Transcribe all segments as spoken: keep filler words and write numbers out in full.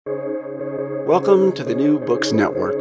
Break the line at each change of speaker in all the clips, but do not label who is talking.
Welcome to the New Books Network.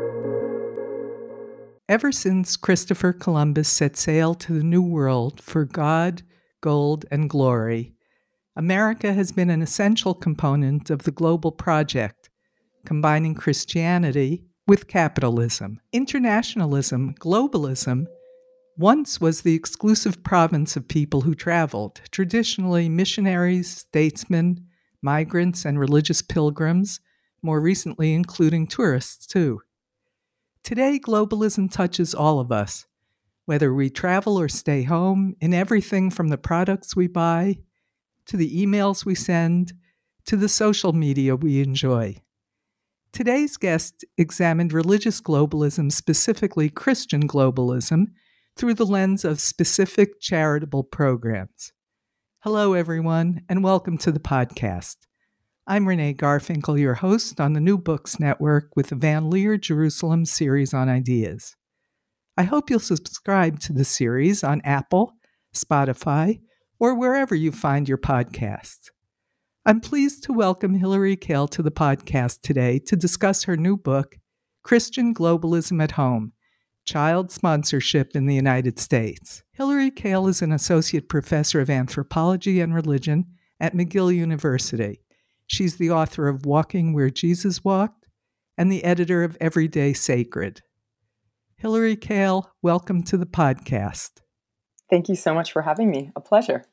Ever since Christopher Columbus set sail to the New World for God, gold, and glory, America has been an essential component of the global project, combining Christianity with capitalism. Internationalism, globalism, once was the exclusive province of people who traveled, traditionally missionaries, statesmen, migrants, and religious pilgrims, more recently including tourists too. Today, globalism touches all of us, whether we travel or stay home, in everything from the products we buy, to the emails we send, to the social media we enjoy. Today's guest examined religious globalism, specifically Christian globalism, through the lens of specific charitable programs. Hello, everyone, and welcome to the podcast. I'm Renee Garfinkel, your host on the New Books Network with the Van Leer Jerusalem series on ideas. I hope you'll subscribe to the series on Apple, Spotify, or wherever you find your podcasts. I'm pleased to welcome Hilary Kale to the podcast today to discuss her new book, Christian Globalism at Home, Child Sponsorship in the United States. Hilary Kale is an associate professor of anthropology and religion at McGill University. She's the author of Walking Where Jesus Walked and the editor of Everyday Sacred. Hilary Kale, welcome to the podcast.
Thank you so much for having me. A pleasure.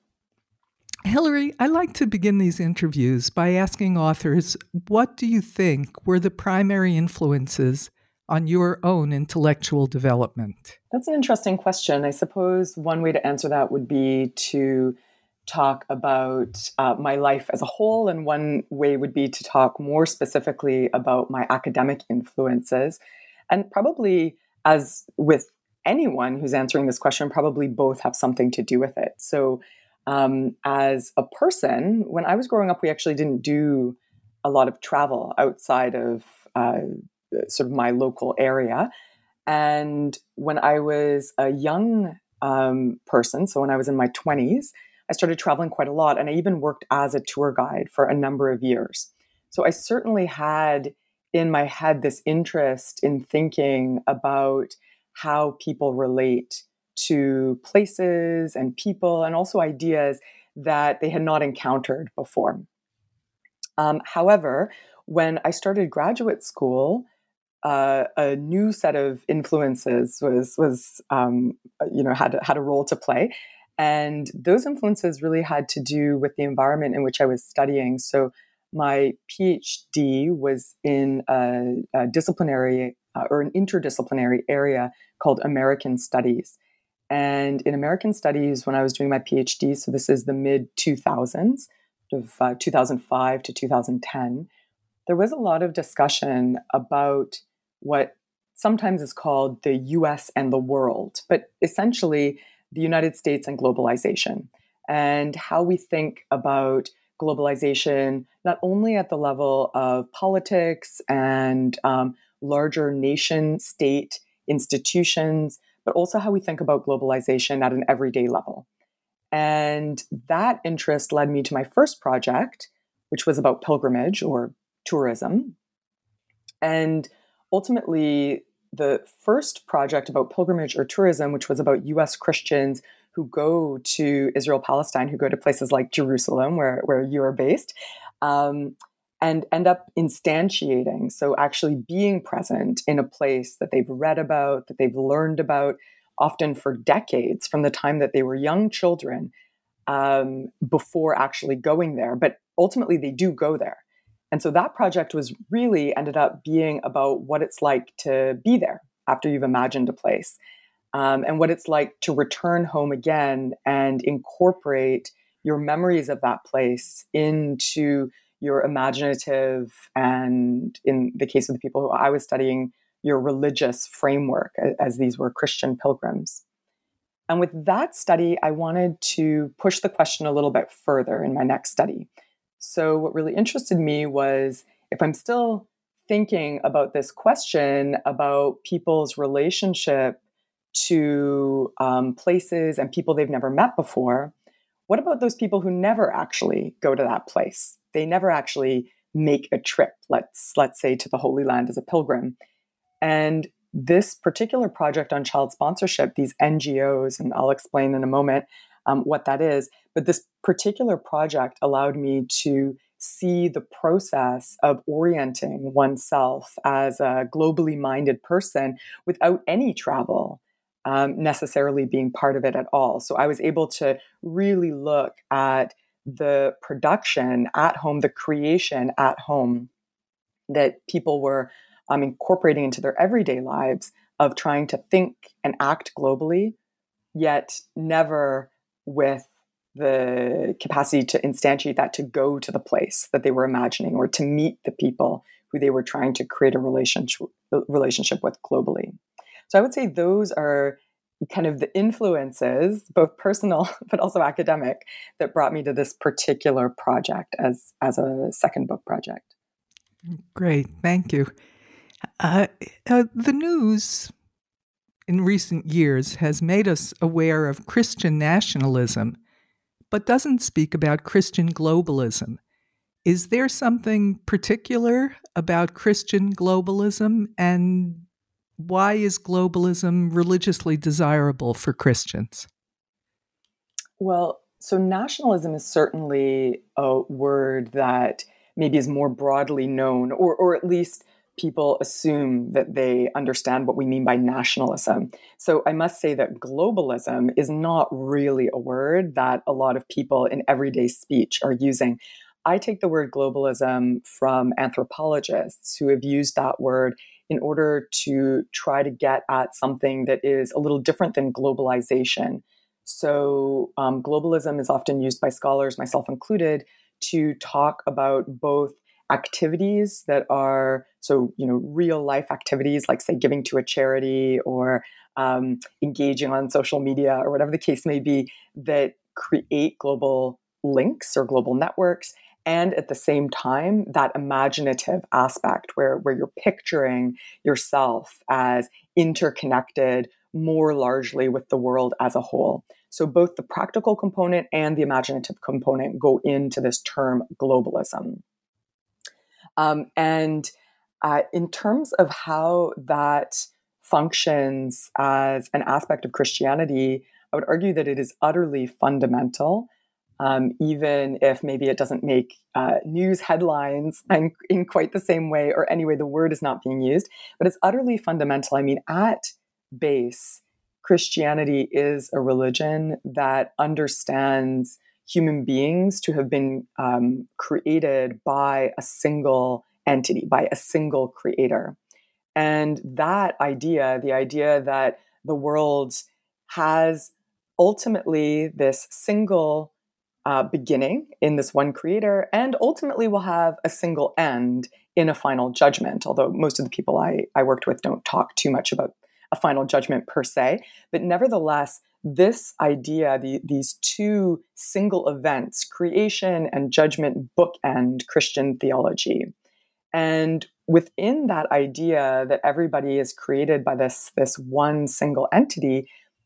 Hilary, I like to begin these interviews by asking authors, what do you think were the primary influences on your own intellectual development?
That's an interesting question. I suppose one way to answer that would be to talk about uh, my life as a whole, and one way would be to talk more specifically about my academic influences. And probably, as with anyone who's answering this question, probably both have something to do with it. So um, as a person, when I was growing up, we actually didn't do a lot of travel outside of uh, sort of my local area. And when I was a young um, person, so when I was in my twenties, I started traveling quite a lot, and I even worked as a tour guide for a number of years. So I certainly had in my head this interest in thinking about how people relate to places and people, and also ideas that they had not encountered before. Um, however, when I started graduate school, uh, a new set of influences was was um, you know had had a role to play. And those influences really had to do with the environment in which I was studying. So my PhD was in a, a disciplinary uh, or an interdisciplinary area called American Studies. And in American Studies, when I was doing my PhD, so this is the mid two thousands, of uh, two thousand five to two thousand ten, there was a lot of discussion about what sometimes is called the U S and the world, but essentially the United States and globalization, and how we think about globalization, not only at the level of politics and um, larger nation state institutions, but also how we think about globalization at an everyday level. And that interest led me to my first project, which was about pilgrimage or tourism. And ultimately, the first project about pilgrimage or tourism, which was about U S Christians who go to Israel, Palestine, who go to places like Jerusalem, where, where you are based, um, and end up instantiating, so actually being present in a place that they've read about, that they've learned about, often for decades, from the time that they were young children, um, before actually going there. But ultimately, they do go there. And so that project was really ended up being about what it's like to be there after you've imagined a place, um, and what it's like to return home again and incorporate your memories of that place into your imaginative, and in the case of the people who I was studying, your religious framework, as these were Christian pilgrims. And with that study, I wanted to push the question a little bit further in my next study. So what really interested me was, if I'm still thinking about this question about people's relationship to um, places and people they've never met before, what about those people who never actually go to that place? They never actually make a trip, let's let's say to the Holy Land as a pilgrim. And this particular project on child sponsorship, these N G Os, and I'll explain in a moment um, what that is, but this particular project allowed me to see the process of orienting oneself as a globally minded person without any travel um, necessarily being part of it at all. So I was able to really look at the production at home, the creation at home that people were um, incorporating into their everyday lives of trying to think and act globally, yet never with the capacity to instantiate that, to go to the place that they were imagining or to meet the people who they were trying to create a relationship relationship with globally. So I would say those are kind of the influences, both personal but also academic, that brought me to this particular project as, as a second book project.
Great, thank you. Uh, uh, the news in recent years has made us aware of Christian nationalism, but doesn't speak about Christian globalism. Is there something particular about Christian globalism, and why is globalism religiously desirable for Christians?
Well, so nationalism is certainly a word that maybe is more broadly known, or, or at least people assume that they understand what we mean by nationalism. So I must say that globalism is not really a word that a lot of people in everyday speech are using. I take the word globalism from anthropologists who have used that word in order to try to get at something that is a little different than globalization. So um, globalism is often used by scholars, myself included, to talk about both activities that are, so, you know, real life activities like, say, giving to a charity or um, engaging on social media or whatever the case may be, that create global links or global networks. And at the same time, that imaginative aspect where, where you're picturing yourself as interconnected more largely with the world as a whole. So both the practical component and the imaginative component go into this term globalism. Um, and uh, in terms of how that functions as an aspect of Christianity, I would argue that it is utterly fundamental, um, even if maybe it doesn't make uh, news headlines in, in quite the same way, or anyway, the word is not being used, but it's utterly fundamental. I mean, at base, Christianity is a religion that understands human beings to have been um, created by a single entity, by a single creator. And that idea, the idea that the world has ultimately this single uh, beginning in this one creator, and ultimately will have a single end in a final judgment, although most of the people I, I worked with don't talk too much about a final judgment per se. But nevertheless, this idea, the, these two single events, creation and judgment, bookend Christian theology. And within that idea that everybody is created by this, this one single entity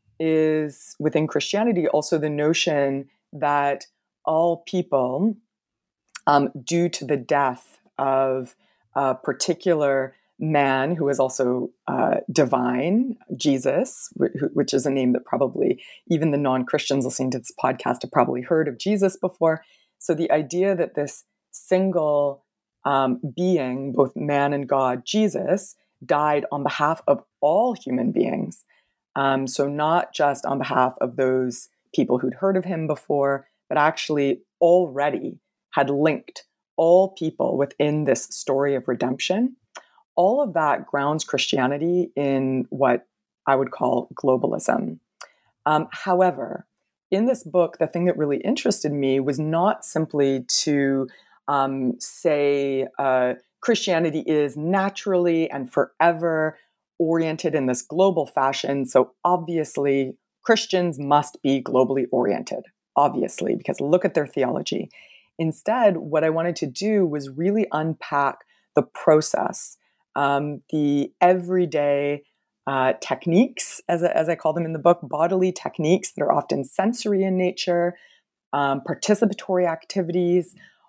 is, within Christianity, also the notion that all people, um, due to the death of a particular man who is also uh, divine, Jesus, which is a name that probably even the non-Christians listening to this podcast have probably heard of Jesus before. So the idea that this single um, being, both man and God, Jesus, died on behalf of all human beings. Um, so not just on behalf of those people who'd heard of him before, but actually already had linked all people within this story of redemption. All of that grounds Christianity in what I would call globalism. Um, however, in this book, the thing that really interested me was not simply to um, say uh, Christianity is naturally and forever oriented in this global fashion. So obviously, Christians must be globally oriented, obviously, because look at their theology. Instead, what I wanted to do was really unpack the process, um, the everyday uh, techniques, as, as I call them in the book, bodily techniques that are often sensory in nature, um, participatory activities,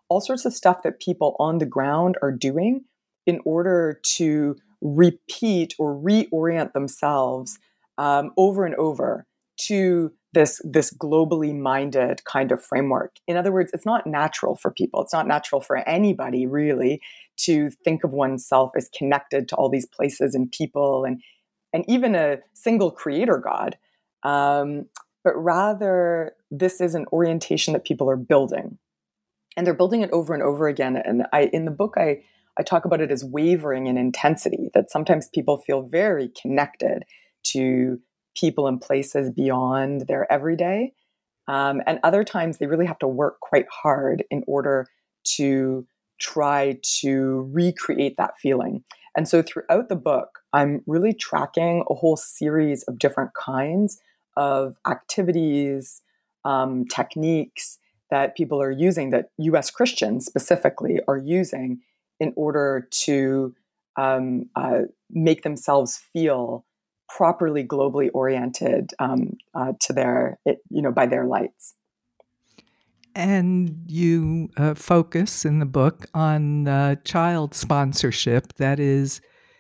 all sorts of stuff that people on the ground are doing in order to repeat or reorient themselves um, over and over to this, this globally minded kind of framework. In other words, it's not natural for people. It's not natural for anybody really to think of oneself as connected to all these places and people and, and even a single creator God. Um, but rather, this is an orientation that people are building. And they're building it over and over again. And I, in the book, I, I talk about it as wavering in intensity, that sometimes people feel very connected to people and places beyond their everyday. Um, and other times they really have to work quite hard in order to try to recreate that feeling. And so throughout the book, I'm really tracking a whole series of different kinds of activities, um, techniques that people are using, that U S Christians specifically are using in order to um, uh, make themselves feel properly globally oriented um, uh, to their, it, you know, by their lights.
And you uh, focus in the book on uh, child sponsorship, that is,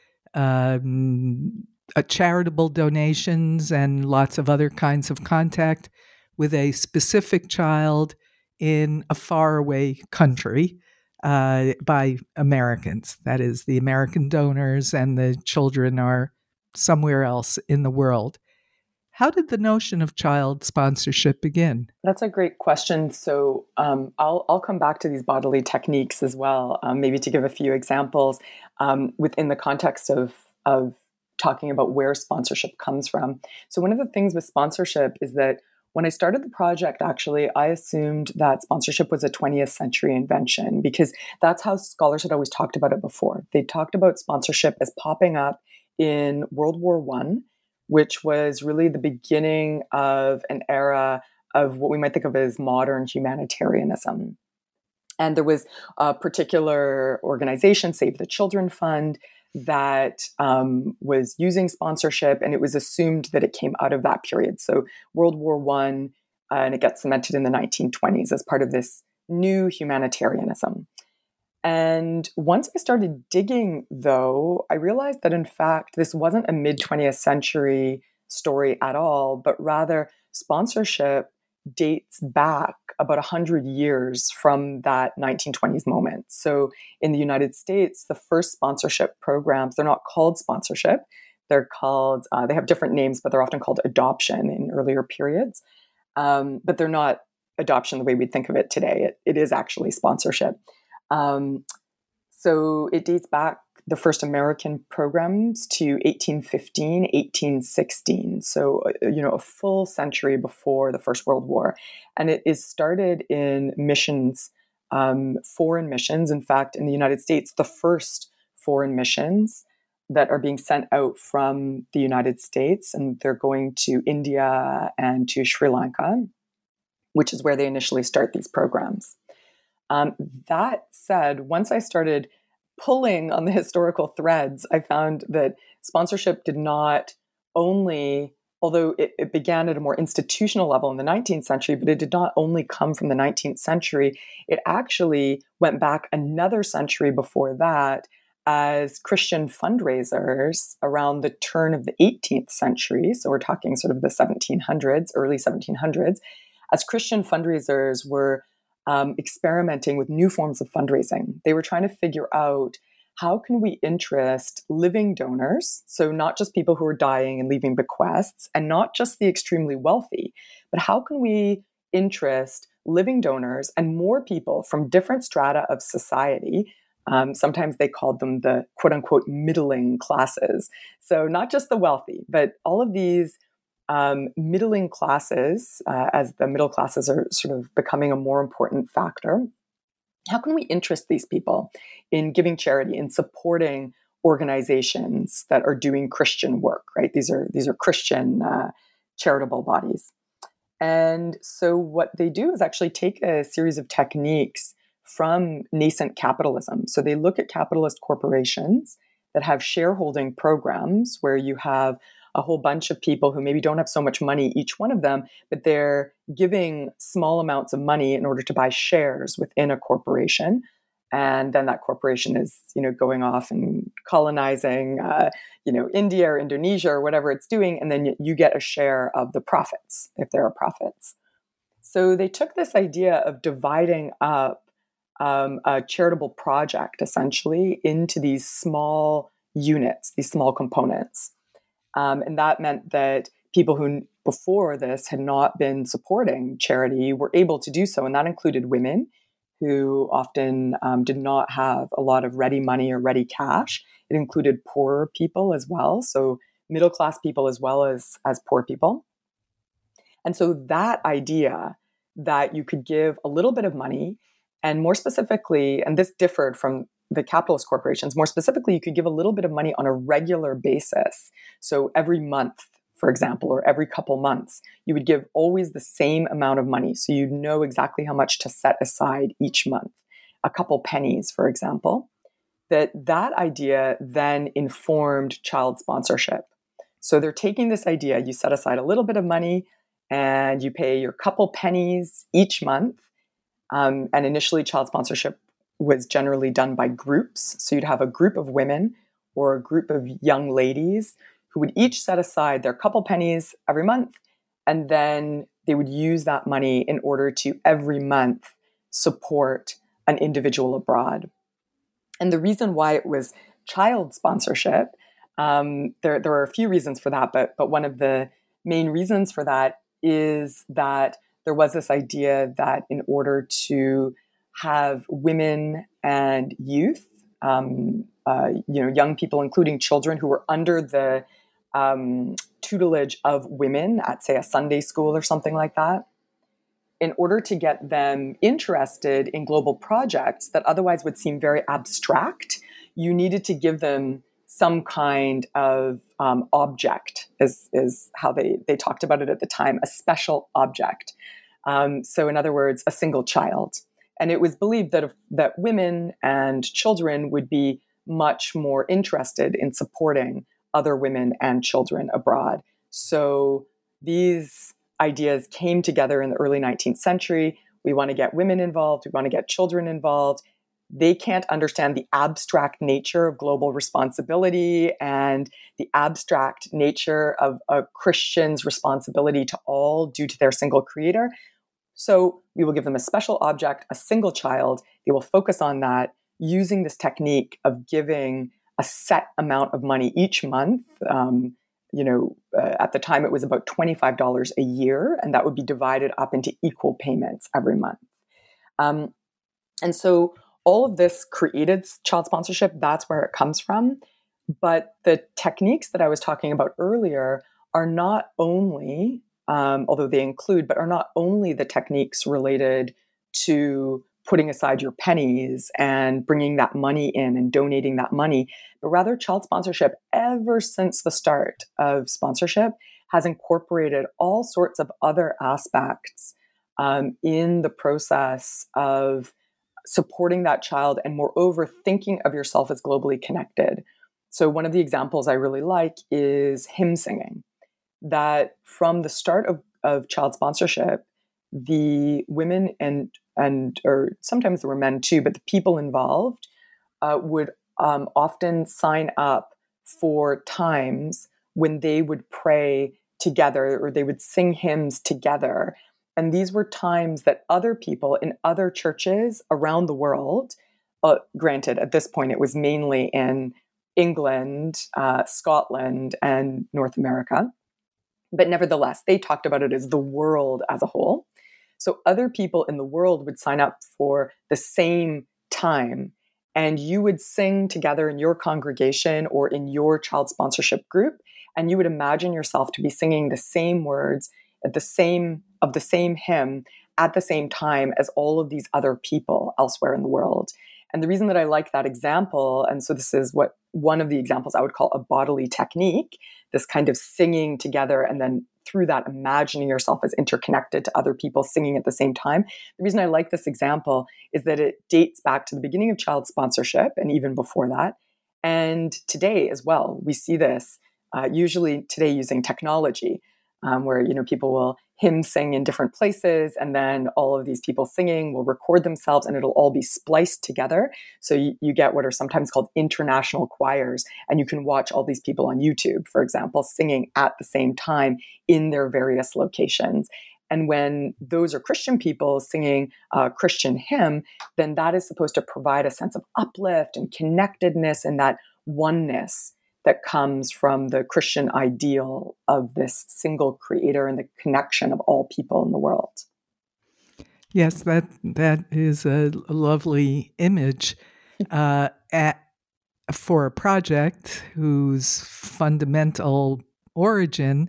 um, uh, charitable donations and lots of other kinds of contact with a specific child in a faraway country uh, by Americans. That is, the American donors and the children are somewhere else in the world. How did the notion of child sponsorship begin?
That's a great question. So um, I'll I'll come back to these bodily techniques as well, um, maybe to give a few examples um, within the context of of talking about where sponsorship comes from. So one of the things with sponsorship is that when I started the project, actually, I assumed that sponsorship was a twentieth century invention, because that's how scholars had always talked about it before. They talked about sponsorship as popping up in World War One, which was really the beginning of an era of what we might think of as modern humanitarianism. And there was a particular organization, Save the Children Fund, that um, was using sponsorship, and it was assumed that it came out of that period. So World War One, uh, and it gets cemented in the nineteen twenties as part of this new humanitarianism. And once I started digging, though, I realized that, in fact, this wasn't a mid-twentieth century story at all, but rather sponsorship dates back about one hundred years from that nineteen twenties moment. So in the United States, the first sponsorship programs, they're not called sponsorship. They're called, uh, they have different names, but they're often called adoption in earlier periods. Um, but they're not adoption the way we think of it today. It, it is actually sponsorship. Um, so it dates back, the first American programs, to eighteen fifteen, eighteen sixteen. So, you know, a full century before the First World War. And it is started in missions, um, foreign missions. In fact, in the United States, the first foreign missions that are being sent out from the United States, and they're going to India and to Sri Lanka, which is where they initially start these programs. Um, that said, once I started pulling on the historical threads, I found that sponsorship did not only, although it, it began at a more institutional level in the nineteenth century, but it did not only come from the nineteenth century. It actually went back another century before that as Christian fundraisers around the turn of the eighteenth century. So we're talking sort of the seventeen hundreds, early seventeen hundreds, as Christian fundraisers were Um, experimenting with new forms of fundraising. They were trying to figure out, how can we interest living donors, so not just people who are dying and leaving bequests, and not just the extremely wealthy, but how can we interest living donors and more people from different strata of society. Um, sometimes they called them the quote unquote middling classes. So not just the wealthy, but all of these Um, middling classes, uh, as the middle classes are sort of becoming a more important factor. How can we interest these people in giving charity, in supporting organizations that are doing Christian work, right? These are these are Christian uh, charitable bodies. And so what they do is actually take a series of techniques from nascent capitalism. So they look at capitalist corporations that have shareholding programs where you have a whole bunch of people who maybe don't have so much money, each one of them, but they're giving small amounts of money in order to buy shares within a corporation. And then that corporation is, you know, going off and colonizing, uh, you know, India or Indonesia or whatever it's doing. And then you get a share of the profits, if there are profits. So they took this idea of dividing up um, a charitable project, essentially, into these small units, these small components. Um, and that meant that people who before this had not been supporting charity were able to do so. And that included women who often um, did not have a lot of ready money or ready cash. It included poorer people as well, so middle-class people as well as, as poor people. And so that idea that you could give a little bit of money, and more specifically, and this differed from the capitalist corporations, more specifically, you could give a little bit of money on a regular basis. So every month, for example, or every couple months, you would give always the same amount of money. So you know exactly how much to set aside each month, a couple pennies, for example. That that idea then informed child sponsorship. So they're taking this idea, you set aside a little bit of money and you pay your couple pennies each month. Um, and initially child sponsorship was generally done by groups. So you'd have a group of women or a group of young ladies who would each set aside their couple pennies every month, and then they would use that money in order to every month support an individual abroad. And the reason why it was child sponsorship, um, there, there are a few reasons for that, but, but one of the main reasons for that is that there was this idea that in order to have women and youth, um, uh, you know, young people, including children who were under the Um, tutelage of women at, say, a Sunday school or something like that, in order to get them interested in global projects that otherwise would seem very abstract, you needed to give them some kind of um, object, is, is how they, they talked about it at the time, a special object. Um, so in other words, a single child. And it was believed that, if, that women and children would be much more interested in supporting other women and children abroad. So these ideas came together in the early nineteenth century. We want to get women involved. We want to get children involved. They can't understand the abstract nature of global responsibility and the abstract nature of a Christian's responsibility to all due to their single creator. So we will give them a special object, a single child. They will focus on that using this technique of giving a set amount of money each month. Um, you know, uh, at the time it was about twenty-five dollars a year, and that would be divided up into equal payments every month. Um, and so all of this created child sponsorship. That's where it comes from. But the techniques that I was talking about earlier are not only, um, although they include, but are not only the techniques related to putting aside your pennies and bringing that money in and donating that money, but rather child sponsorship, ever since the start of sponsorship, has incorporated all sorts of other aspects um, in the process of supporting that child and, moreover, thinking of yourself as globally connected. So one of the examples I really like is hymn singing, that from the start of, of child sponsorship, the women and and or sometimes there were men too, but the people involved uh, would um, often sign up for times when they would pray together or they would sing hymns together. And these were times that other people in other churches around the world, uh, granted, at this point, it was mainly in England, uh, Scotland, and North America. But nevertheless, they talked about it as the world as a whole. So other people in the world would sign up for the same time, and you would sing together in your congregation or in your child sponsorship group, and you would imagine yourself to be singing the same words at the same of the same hymn at the same time as all of these other people elsewhere in the world. And the reason that I like that example, and so this is what one of the examples I would call a bodily technique, this kind of singing together and then through that imagining yourself as interconnected to other people singing at the same time. The reason I like this example is that it dates back to the beginning of child sponsorship and even before that. And today as well, we see this uh, usually today using technology, um, where, you know, people will hymn sing in different places, and then all of these people singing will record themselves, and it'll all be spliced together. So you, you get what are sometimes called international choirs, and you can watch all these people on YouTube, for example, singing at the same time in their various locations. And when those are Christian people singing a Christian hymn, then that is supposed to provide a sense of uplift and connectedness and that oneness that comes from the Christian ideal of this single creator and the connection of all people in the world.
Yes, that that is a lovely image uh, at, for a project whose fundamental origin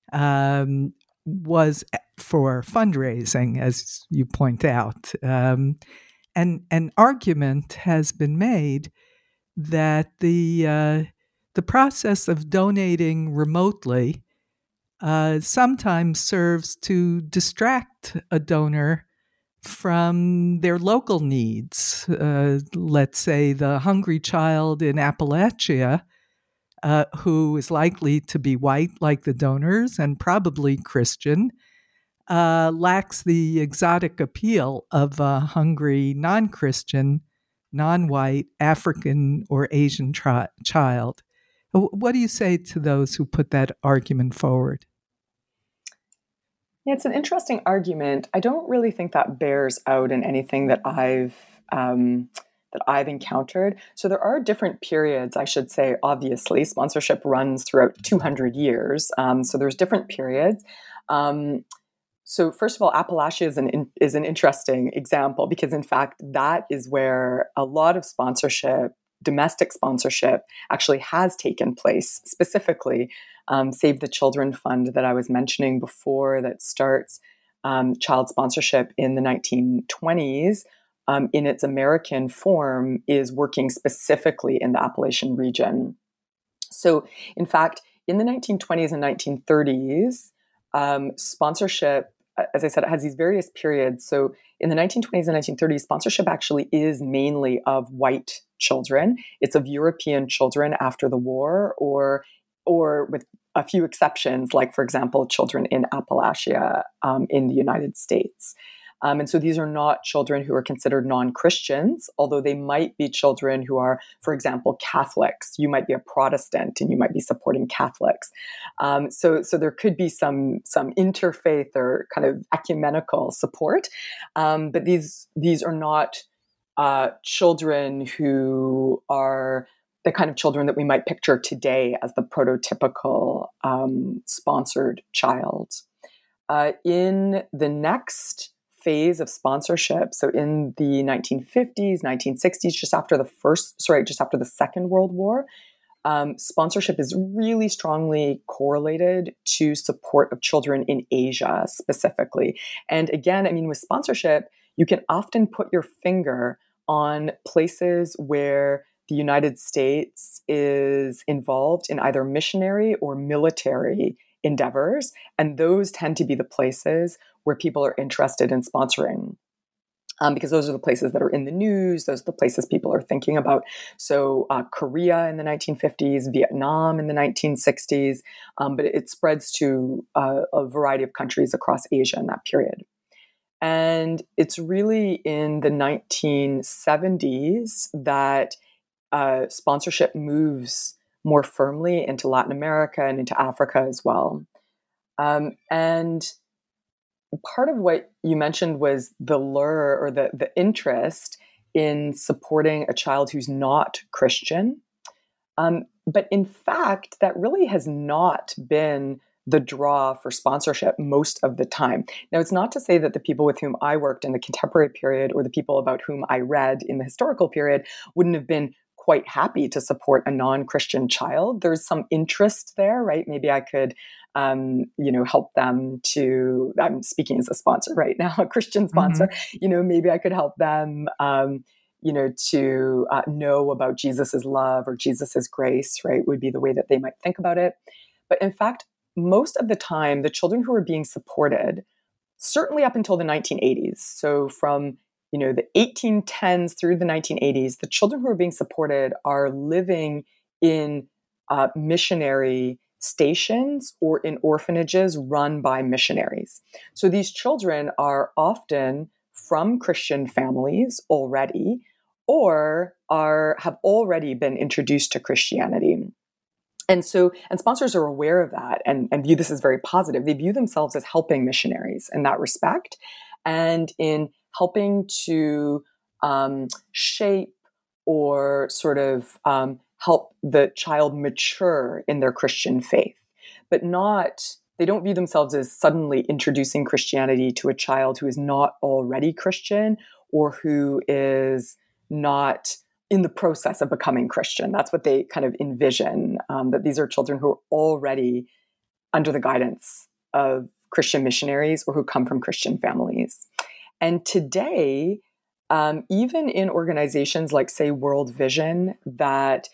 um, was for fundraising, as you point out. Um, and an argument has been made that the uh, the process of donating remotely uh, sometimes serves to distract a donor from their local needs. Uh, let's say the hungry child in Appalachia, uh, who is likely to be white like the donors and probably Christian, uh, lacks the exotic appeal of a hungry non-Christian, non-white, African or Asian tri- child. What do you say to those who put that argument forward?
Yeah, it's an interesting argument. I don't really think that bears out in anything that I've um, that I've encountered. So there are different periods, I should say. Obviously, sponsorship runs throughout two hundred years, um, so there's different periods. Um, so first of all, Appalachia is an is an interesting example because, in fact, that is where a lot of sponsorship, domestic sponsorship, actually has taken place. Specifically, um, Save the Children Fund that I was mentioning before, that starts um, child sponsorship in the nineteen twenties, um, in its American form, is working specifically in the Appalachian region. So, in fact, in the nineteen twenties and nineteen thirties, um, sponsorship, as I said, it has these various periods. So in the nineteen twenties and nineteen thirties, sponsorship actually is mainly of white children. It's of European children after the war, or or with a few exceptions, like, for example, children in Appalachia um, in the United States. Um, and so these are not children who are considered non-Christians, although they might be children who are, for example, Catholics. You might be a Protestant and you might be supporting Catholics. Um, so, so there could be some some interfaith or kind of ecumenical support, um, but these these are not uh, children who are the kind of children that we might picture today as the prototypical um, sponsored child. Uh, in the next phase of sponsorship, so in the nineteen fifties, nineteen sixties, just after the first, sorry, just after the Second World War, um, sponsorship is really strongly correlated to support of children in Asia specifically. And again, I mean, with sponsorship, you can often put your finger on places where the United States is involved in either missionary or military endeavors, and those tend to be the places where people are interested in sponsoring, um, because those are the places that are in the news. Those are the places people are thinking about. So uh, Korea in the nineteen fifties, Vietnam in the nineteen sixties, um, but it spreads to uh, a variety of countries across Asia in that period. And it's really in the nineteen seventies that uh, sponsorship moves more firmly into Latin America and into Africa as well. Um, and part of what you mentioned was the lure or the, the interest in supporting a child who's not Christian. Um, but in fact, that really has not been the draw for sponsorship most of the time. Now, it's not to say that the people with whom I worked in the contemporary period or the people about whom I read in the historical period wouldn't have been quite happy to support a non-Christian child. There's some interest there, right? Maybe I could, um, you know, help them to, I'm speaking as a sponsor right now, a Christian sponsor, mm-hmm. you know, maybe I could help them, um, you know, to uh, know about Jesus's love or Jesus's grace, right, would be the way that they might think about it. But in fact, most of the time, the children who are being supported, certainly up until the nineteen eighties, so from you know the eighteen tens through the nineteen eighties, the children who are being supported are living in uh, missionary stations or in orphanages run by missionaries. So these children are often from Christian families already, or are have already been introduced to Christianity. And so, and sponsors are aware of that and, and view this as very positive. They view themselves as helping missionaries in that respect, and in helping to um, shape or sort of um, help the child mature in their Christian faith, but not, they don't view themselves as suddenly introducing Christianity to a child who is not already Christian or who is not in the process of becoming Christian. That's what they kind of envision, um, that these are children who are already under the guidance of Christian missionaries or who come from Christian families. And today, um, even in organizations like, say, World Vision, that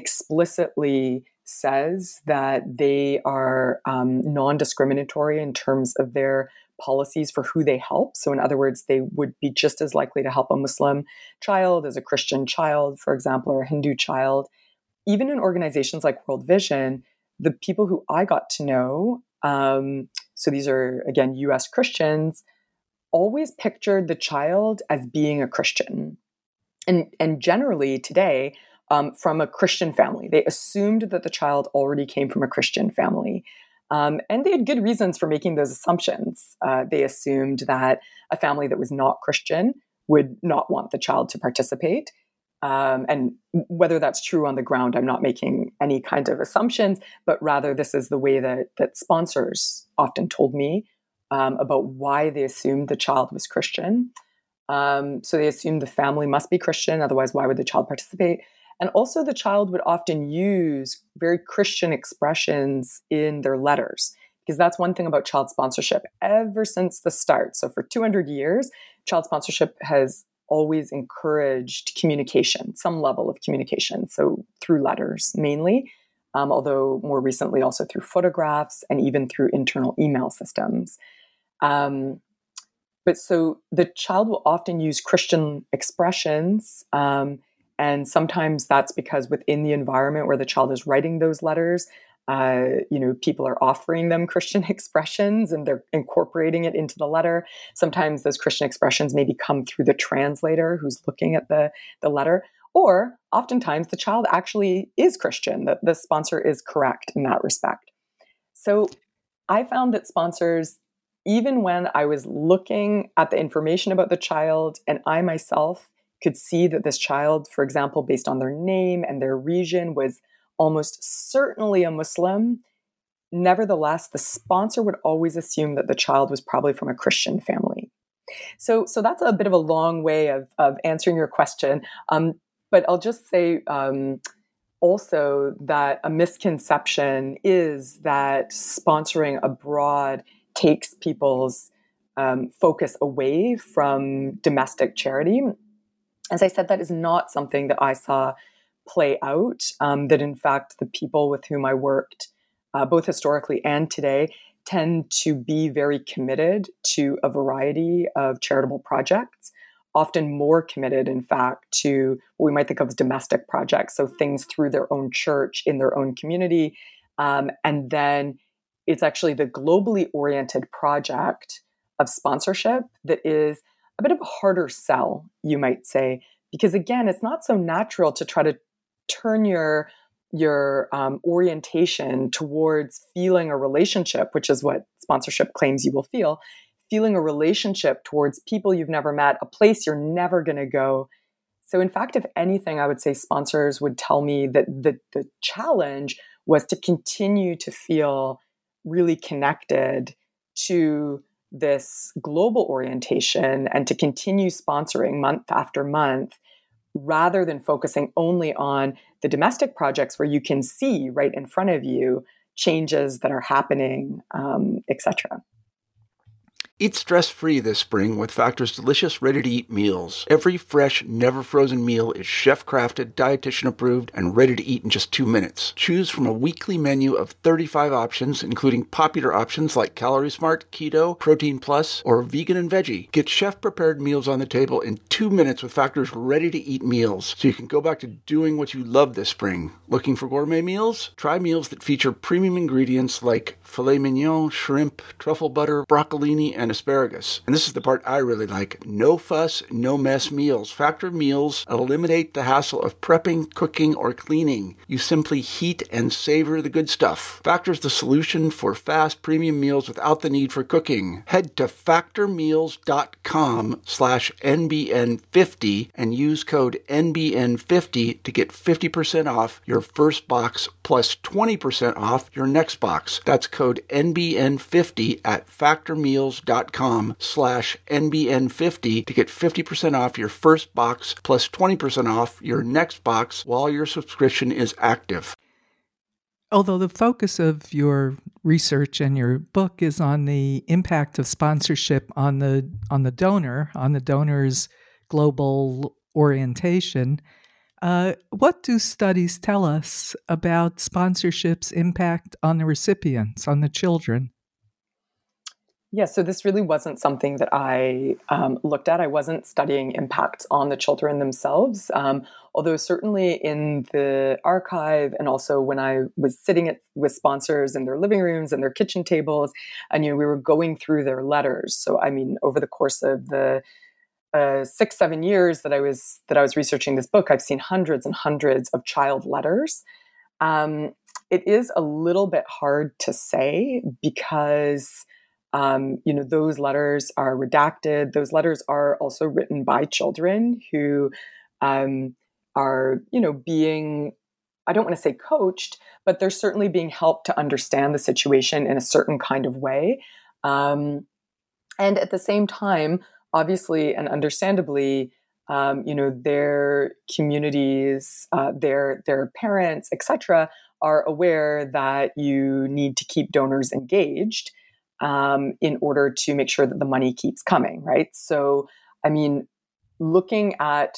explicitly says that they are um, non-discriminatory in terms of their policies for who they help. So in other words, they would be just as likely to help a Muslim child as a Christian child, for example, or a Hindu child. Even in organizations like World Vision, the people who I got to know, um, so these are, again, U S Christians, always pictured the child as being a Christian. And, and generally today, um, from a Christian family. They assumed that the child already came from a Christian family. Um, and they had good reasons for making those assumptions. Uh, they assumed that a family that was not Christian would not want the child to participate. Um, and whether that's true on the ground, I'm not making any kind of assumptions, but rather this is the way that, that sponsors often told me um, about why they assumed the child was Christian. Um, so they assumed the family must be Christian, otherwise why would the child participate? And also the child would often use very Christian expressions in their letters, because that's one thing about child sponsorship. Ever since the start, so for two hundred years, child sponsorship has always encouraged communication, some level of communication, so through letters mainly, um, although more recently also through photographs and even through internal email systems. Um, but so the child will often use Christian expressions, um, and sometimes that's because within the environment where the child is writing those letters, uh, you know, people are offering them Christian expressions and they're incorporating it into the letter. Sometimes those Christian expressions maybe come through the translator who's looking at the, the letter. Or oftentimes the child actually is Christian, that the sponsor is correct in that respect. So I found that sponsors, even when I was looking at the information about the child and I myself could see that this child, for example, based on their name and their region, was almost certainly a Muslim, nevertheless, the sponsor would always assume that the child was probably from a Christian family. So, so that's a bit of a long way of, of answering your question. Um, but I'll just say um, also that a misconception is that sponsoring abroad takes people's um, focus away from domestic charity. As I said, that is not something that I saw play out, um, that in fact, the people with whom I worked, uh, both historically and today, tend to be very committed to a variety of charitable projects, often more committed, in fact, to what we might think of as domestic projects, so things through their own church, in their own community. Um, and then it's actually the globally oriented project of sponsorship that is a bit of a harder sell, you might say, because again, it's not so natural to try to turn your your um, orientation towards feeling a relationship, which is what sponsorship claims you will feel, feeling a relationship towards people you've never met, a place you're never going to go. So in fact, if anything, I would say sponsors would tell me that the, the challenge was to continue to feel really connected to this global orientation and to continue sponsoring month after month, rather than focusing only on the domestic projects where you can see right in front of you changes that are happening, um, et cetera.
Eat stress-free this spring with Factor's delicious, ready-to-eat meals. Every fresh, never-frozen meal is chef-crafted, dietitian-approved, and ready to eat in just two minutes. Choose from a weekly menu of thirty-five options, including popular options like Calorie Smart, Keto, Protein Plus, or Vegan and Veggie. Get chef-prepared meals on the table in two minutes with Factor's ready-to-eat meals, so you can go back to doing what you love this spring. Looking for gourmet meals? Try meals that feature premium ingredients like filet mignon, shrimp, truffle butter, broccolini, and asparagus. And this is the part I really like. No fuss, no mess meals. Factor meals eliminate the hassle of prepping, cooking, or cleaning. You simply heat and savor the good stuff. Factor's the solution for fast premium meals without the need for cooking. Head to factormeals.com slash NBN50 and use code N B N fifty to get fifty percent off your first box plus twenty percent off your next box. That's code N B N fifty at factormeals.com slash N B N fifty to get fifty percent off your first box plus twenty percent off your next box while your subscription is active.
Although the focus of your research and your book is on the impact of sponsorship on the on the donor, on the donor's global orientation, uh, what do studies tell us about sponsorship's impact on the recipients, on the children?
Yeah, so this really wasn't something that I um, looked at. I wasn't studying impacts on the children themselves, um, although certainly in the archive and also when I was sitting at, with sponsors in their living rooms and their kitchen tables, and you know we were going through their letters. So I mean, over the course of the uh, six, seven years that I was that I was researching this book, I've seen hundreds and hundreds of child letters. Um, it is a little bit hard to say because Um, you know, those letters are redacted. Those letters are also written by children who um, are, you know, being, I don't want to say coached, but they're certainly being helped to understand the situation in a certain kind of way. Um, and at the same time, obviously and understandably, um, you know, their communities, uh, their their parents, et cetera, are aware that you need to keep donors engaged Um, in order to make sure that the money keeps coming, right? So, I mean, looking at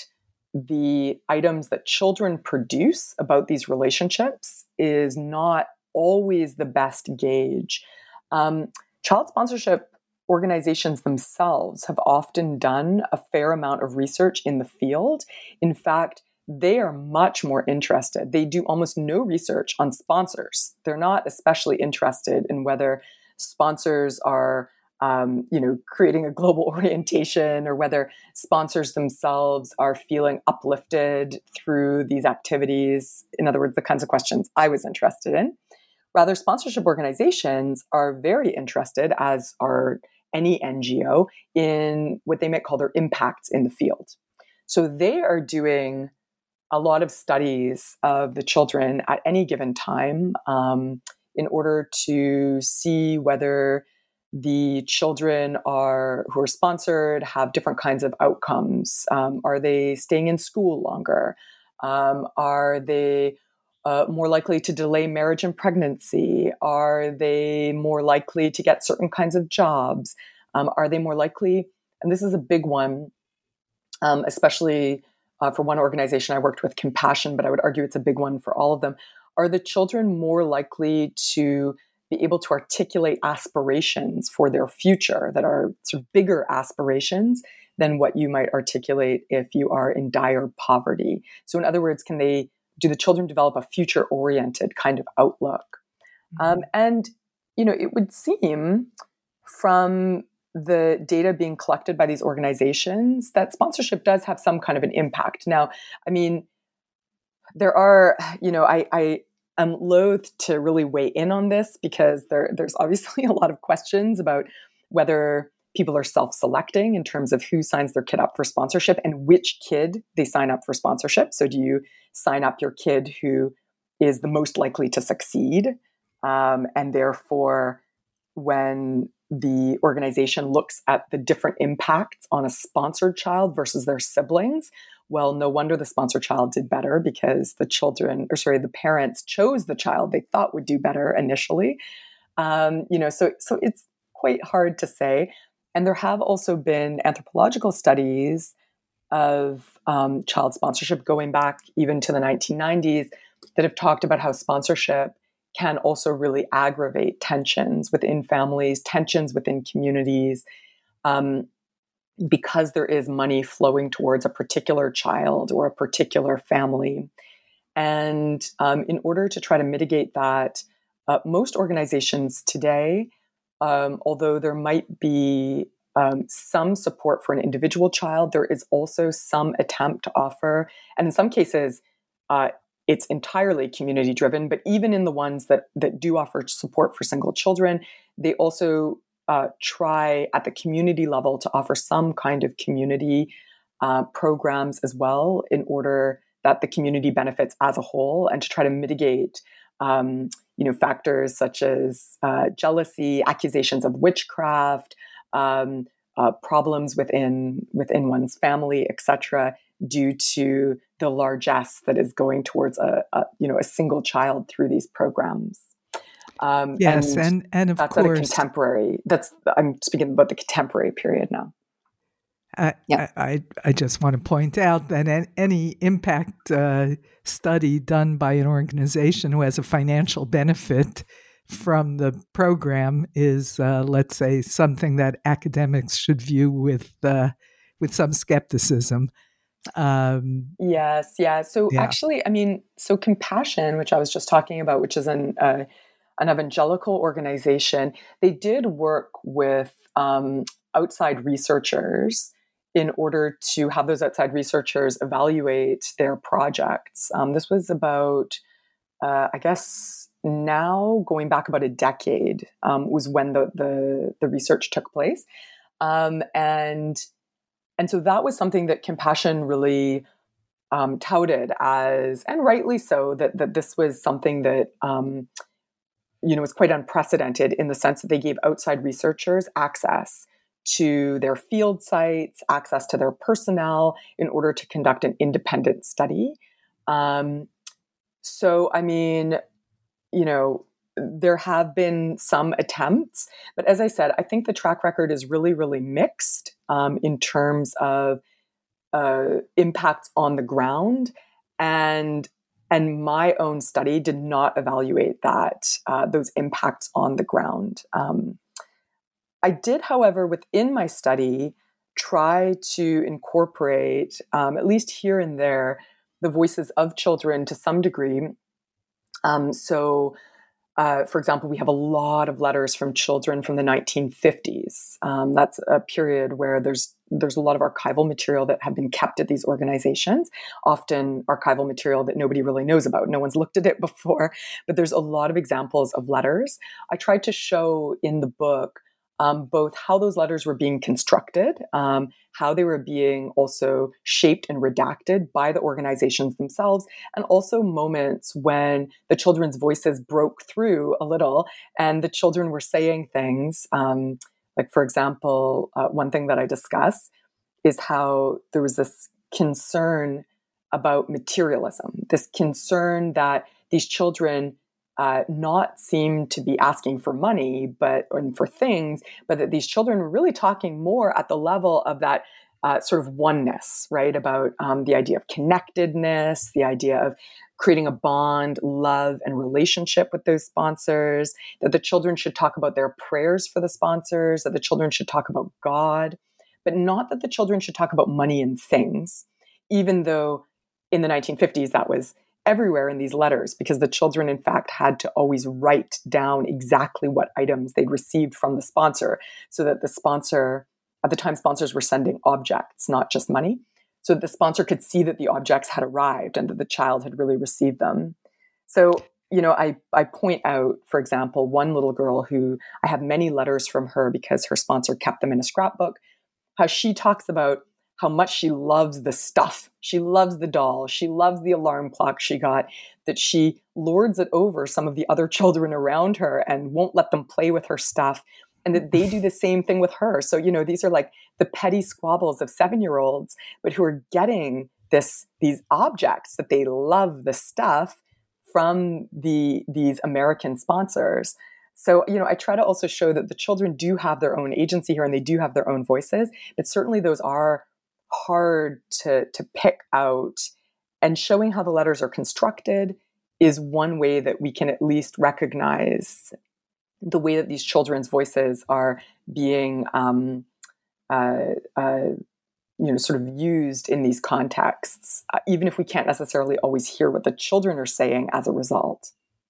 the items that children produce about these relationships is not always the best gauge. Um, child sponsorship organizations themselves have often done a fair amount of research in the field. In fact, they are much more interested. They do almost no research on sponsors. They're not especially interested in whether sponsors are, um, you know, creating a global orientation or whether sponsors themselves are feeling uplifted through these activities. In other words, the kinds of questions I was interested in. Rather, sponsorship organizations are very interested, as are any N G O, in what they might call their impacts in the field. So they are doing a lot of studies of the children at any given time, um, in order to see whether the children are who are sponsored have different kinds of outcomes. Um, are they staying in school longer? Um, are they uh, more likely to delay marriage and pregnancy? Are they more likely to get certain kinds of jobs? Um, are they more likely, and this is a big one, um, especially uh, for one organization I worked with, Compassion, but I would argue it's a big one for all of them. Are the children more likely to be able to articulate aspirations for their future that are sort of bigger aspirations than what you might articulate if you are in dire poverty? So in other words, can they, do the children develop a future-oriented kind of outlook? Mm-hmm. Um, and, you know, it would seem from the data being collected by these organizations that sponsorship does have some kind of an impact. Now, I mean, there are, you know, I, I am loath to really weigh in on this because there, there's obviously a lot of questions about whether people are self-selecting in terms of who signs their kid up for sponsorship and which kid they sign up for sponsorship. So do you sign up your kid who is the most likely to succeed? Um, and therefore, when the organization looks at the different impacts on a sponsored child versus their siblings, well, no wonder the sponsored child did better because the children, or sorry, the parents chose the child they thought would do better initially. Um, you know, so so it's quite hard to say. And there have also been anthropological studies of um, child sponsorship going back even to the nineteen nineties that have talked about how sponsorship can also really aggravate tensions within families, tensions within communities, um, because there is money flowing towards a particular child or a particular family. And um, in order to try to mitigate that, uh, most organizations today, um, although there might be um, some support for an individual child, there is also some attempt to offer, and in some cases, uh, it's entirely community driven, but even in the ones that, that do offer support for single children, they also uh, try at the community level to offer some kind of community uh, programs as well in order that the community benefits as a whole, and to try to mitigate um, you know, factors such as uh, jealousy, accusations of witchcraft, um, uh, problems within within one's family, et cetera, due to the largesse that is going towards a, a you know a single child through these programs. Um,
yes,
and,
and and of
that's
course,
at a contemporary. That's I'm speaking about the contemporary period now.
I, yeah. I, I just want to point out that any impact uh, study done by an organization who has a financial benefit from the program is, uh, let's say, something that academics should view with uh, with some skepticism. Um,
yes, yeah. So yeah. actually, I mean, so Compassion, which I was just talking about, which is an uh, an evangelical organization, they did work with um, outside researchers in order to have those outside researchers evaluate their projects. Um, this was about, uh, I guess, now going back about a decade um, was when the, the the research took place, um, and and so that was something that Compassion really um, touted as, and rightly so, that that this was something that um, you know was quite unprecedented in the sense that they gave outside researchers access to their field sites, access to their personnel in order to conduct an independent study. Um, so, I mean, you know, there have been some attempts, but as I said, I think the track record is really, really mixed um, in terms of uh, impacts on the ground, and and my own study did not evaluate that uh, those impacts on the ground. Um, I did, however, within my study, try to incorporate, um, at least here and there, the voices of children to some degree. Um, so, uh, for example, we have a lot of letters from children from the nineteen fifties. Um, that's a period where there's there's a lot of archival material that have been kept at these organizations, often archival material that nobody really knows about. No one's looked at it before, but there's a lot of examples of letters. I tried to show in the book Um, both how those letters were being constructed, um, how they were being also shaped and redacted by the organizations themselves, and also moments when the children's voices broke through a little and the children were saying things. Um, like, for example, uh, one thing that I discuss is how there was this concern about materialism, this concern that these children Uh, not seem to be asking for money, but or for things, but that these children were really talking more at the level of that uh, sort of oneness, right? About um, the idea of connectedness, the idea of creating a bond, love, and relationship with those sponsors, that the children should talk about their prayers for the sponsors, that the children should talk about God, but not that the children should talk about money and things, even though in the nineteen fifties that was everywhere in these letters, because the children, in fact, had to always write down exactly what items they'd received from the sponsor, so that the sponsor, at the time, sponsors were sending objects, not just money, so that the sponsor could see that the objects had arrived and that the child had really received them. So, you know, I, I point out, for example, one little girl who I have many letters from her because her sponsor kept them in a scrapbook, how she talks about how much she loves the stuff. She loves the doll. She loves the alarm clock she got, that she lords it over some of the other children around her and won't let them play with her stuff, and that they do the same thing with her. So, you know, these are like the petty squabbles of seven-year-olds, but who are getting this, these objects that they love the stuff from the these American sponsors. So, you know, I try to also show that the children do have their own agency here and they do have their own voices, but certainly those are hard to, to pick out. And showing how the letters are constructed is one way that we can at least recognize the way that these children's voices are being um, uh, uh, you know, sort of used in these contexts, uh, even if we can't necessarily always hear what the children are saying as a result.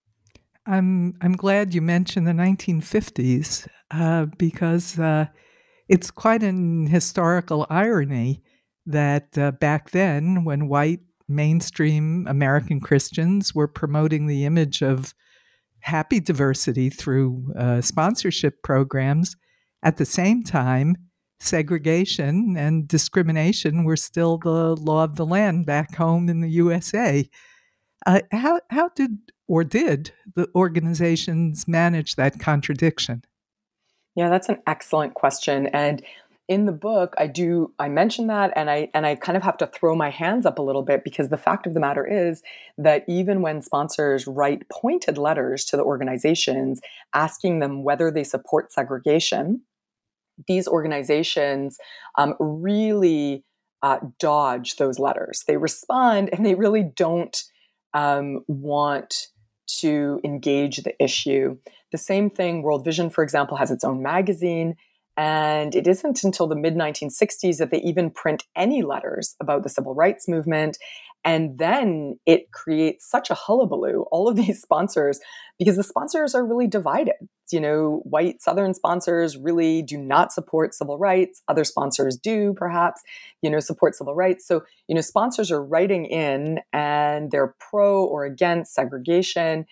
I'm I'm glad you mentioned the nineteen fifties uh, because uh, it's quite an historical irony that uh, back then, when white mainstream American Christians were promoting the image of happy diversity through uh, sponsorship programs, at the same time, segregation and discrimination were still the law of the land back home in the U S A. Uh, how how did or did the organizations manage that contradiction?
Yeah, that's an excellent question. And in the book, I do I mention that, and I and I kind of have to throw my hands up a little bit, because the fact of the matter is that even when sponsors write pointed letters to the organizations asking them whether they support segregation, these organizations um, really uh, dodge those letters. They respond, and they really don't um, want to engage the issue. The same thing, World Vision, for example, has its own magazine, and it isn't until the mid nineteen sixties that they even print any letters about the civil rights movement. And then it creates such a hullabaloo, all of these sponsors, because the sponsors are really divided. You know, white Southern sponsors really do not support civil rights. Other sponsors do, perhaps, you know, support civil rights. So, you know, sponsors are writing in and they're pro or against segregation.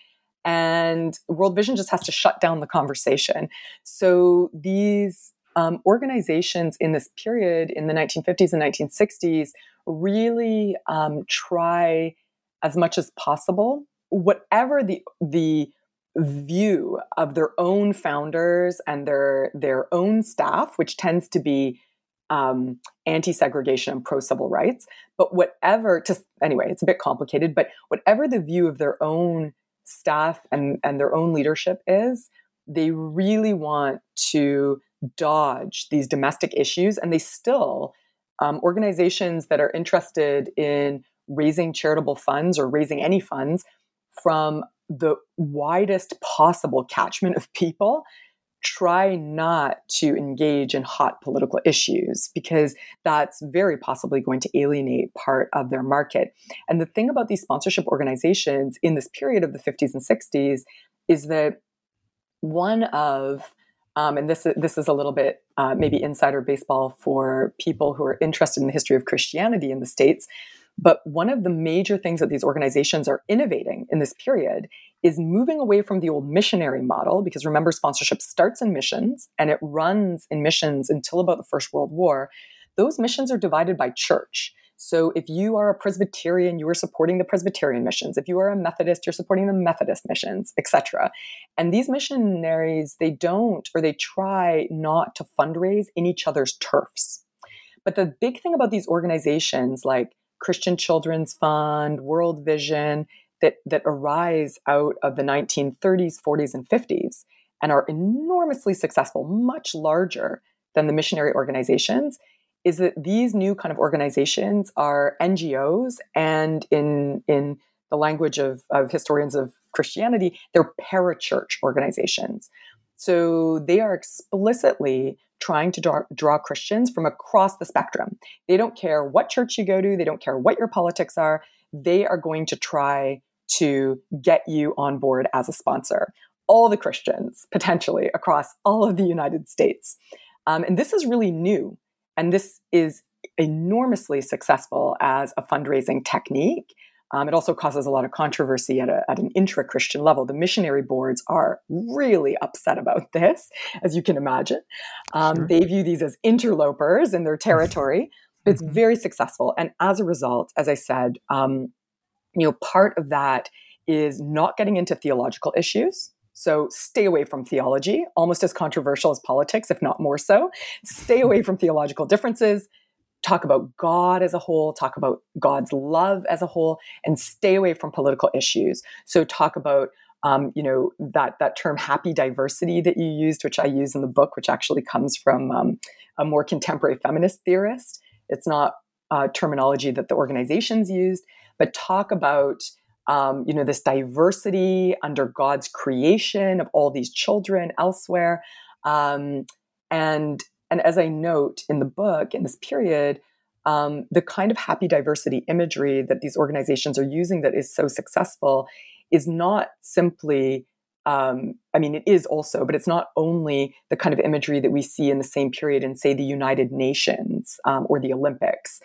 And World Vision just has to shut down the conversation. So these um, organizations in this period, in the nineteen fifties and nineteen sixties, really um, try as much as possible, whatever the the view of their own founders and their their own staff, which tends to be um, anti-segregation and pro-civil rights. But whatever, to, anyway, it's a bit complicated, but whatever the view of their own staff and, and their own leadership is, they really want to dodge these domestic issues. And they still, um, organizations that are interested in raising charitable funds or raising any funds from the widest possible catchment of people, try not to engage in hot political issues, because that's very possibly going to alienate part of their market. And the thing about these sponsorship organizations in this period of the fifties and sixties is that one of, um, and this, this is a little bit uh, maybe insider baseball for people who are interested in the history of Christianity in the States, but one of the major things that these organizations are innovating in this period is moving away from the old missionary model, because remember, sponsorship starts in missions and it runs in missions until about the First World War. Those missions are divided by church. So if you are a Presbyterian, you are supporting the Presbyterian missions. If you are a Methodist, you're supporting the Methodist missions, et cetera. And these missionaries, they don't, or they try not to fundraise in each other's turfs. But the big thing about these organizations like Christian Children's Fund, World Vision, that, that arise out of the nineteen thirties, forties, and fifties, and are enormously successful, much larger than the missionary organizations, is that these new kind of organizations are N G Os, and in, in the language of, of historians of Christianity, they're parachurch organizations. So they are explicitly trying to draw, draw Christians from across the spectrum. They don't care what church you go to. They don't care what your politics are. They are going to try to get you on board as a sponsor. All the Christians, potentially, across all of the United States. Um, and this is really new. And this is enormously successful as a fundraising technique. Um, it also causes a lot of controversy at, a, at an intra-Christian level. The missionary boards are really upset about this, as you can imagine. Um, sure. They view these as interlopers in their territory. It's mm-hmm. very successful. And as a result, as I said, um, you know, part of that is not getting into theological issues. So stay away from theology, almost as controversial as politics, if not more so. Stay away from theological differences. Talk about God as a whole, talk about God's love as a whole, and stay away from political issues. So talk about Um, you know, that that term happy diversity that you used, which I use in the book, which actually comes from um, a more contemporary feminist theorist. It's not uh, terminology that the organizations used, but talk about um, you know, this diversity under God's creation of all these children elsewhere. Um, and and as I note in the book, in this period, um, the kind of happy diversity imagery that these organizations are using that is so successful is not simply, um, I mean, it is also, but it's not only the kind of imagery that we see in the same period in, say, the United Nations um, or the Olympics,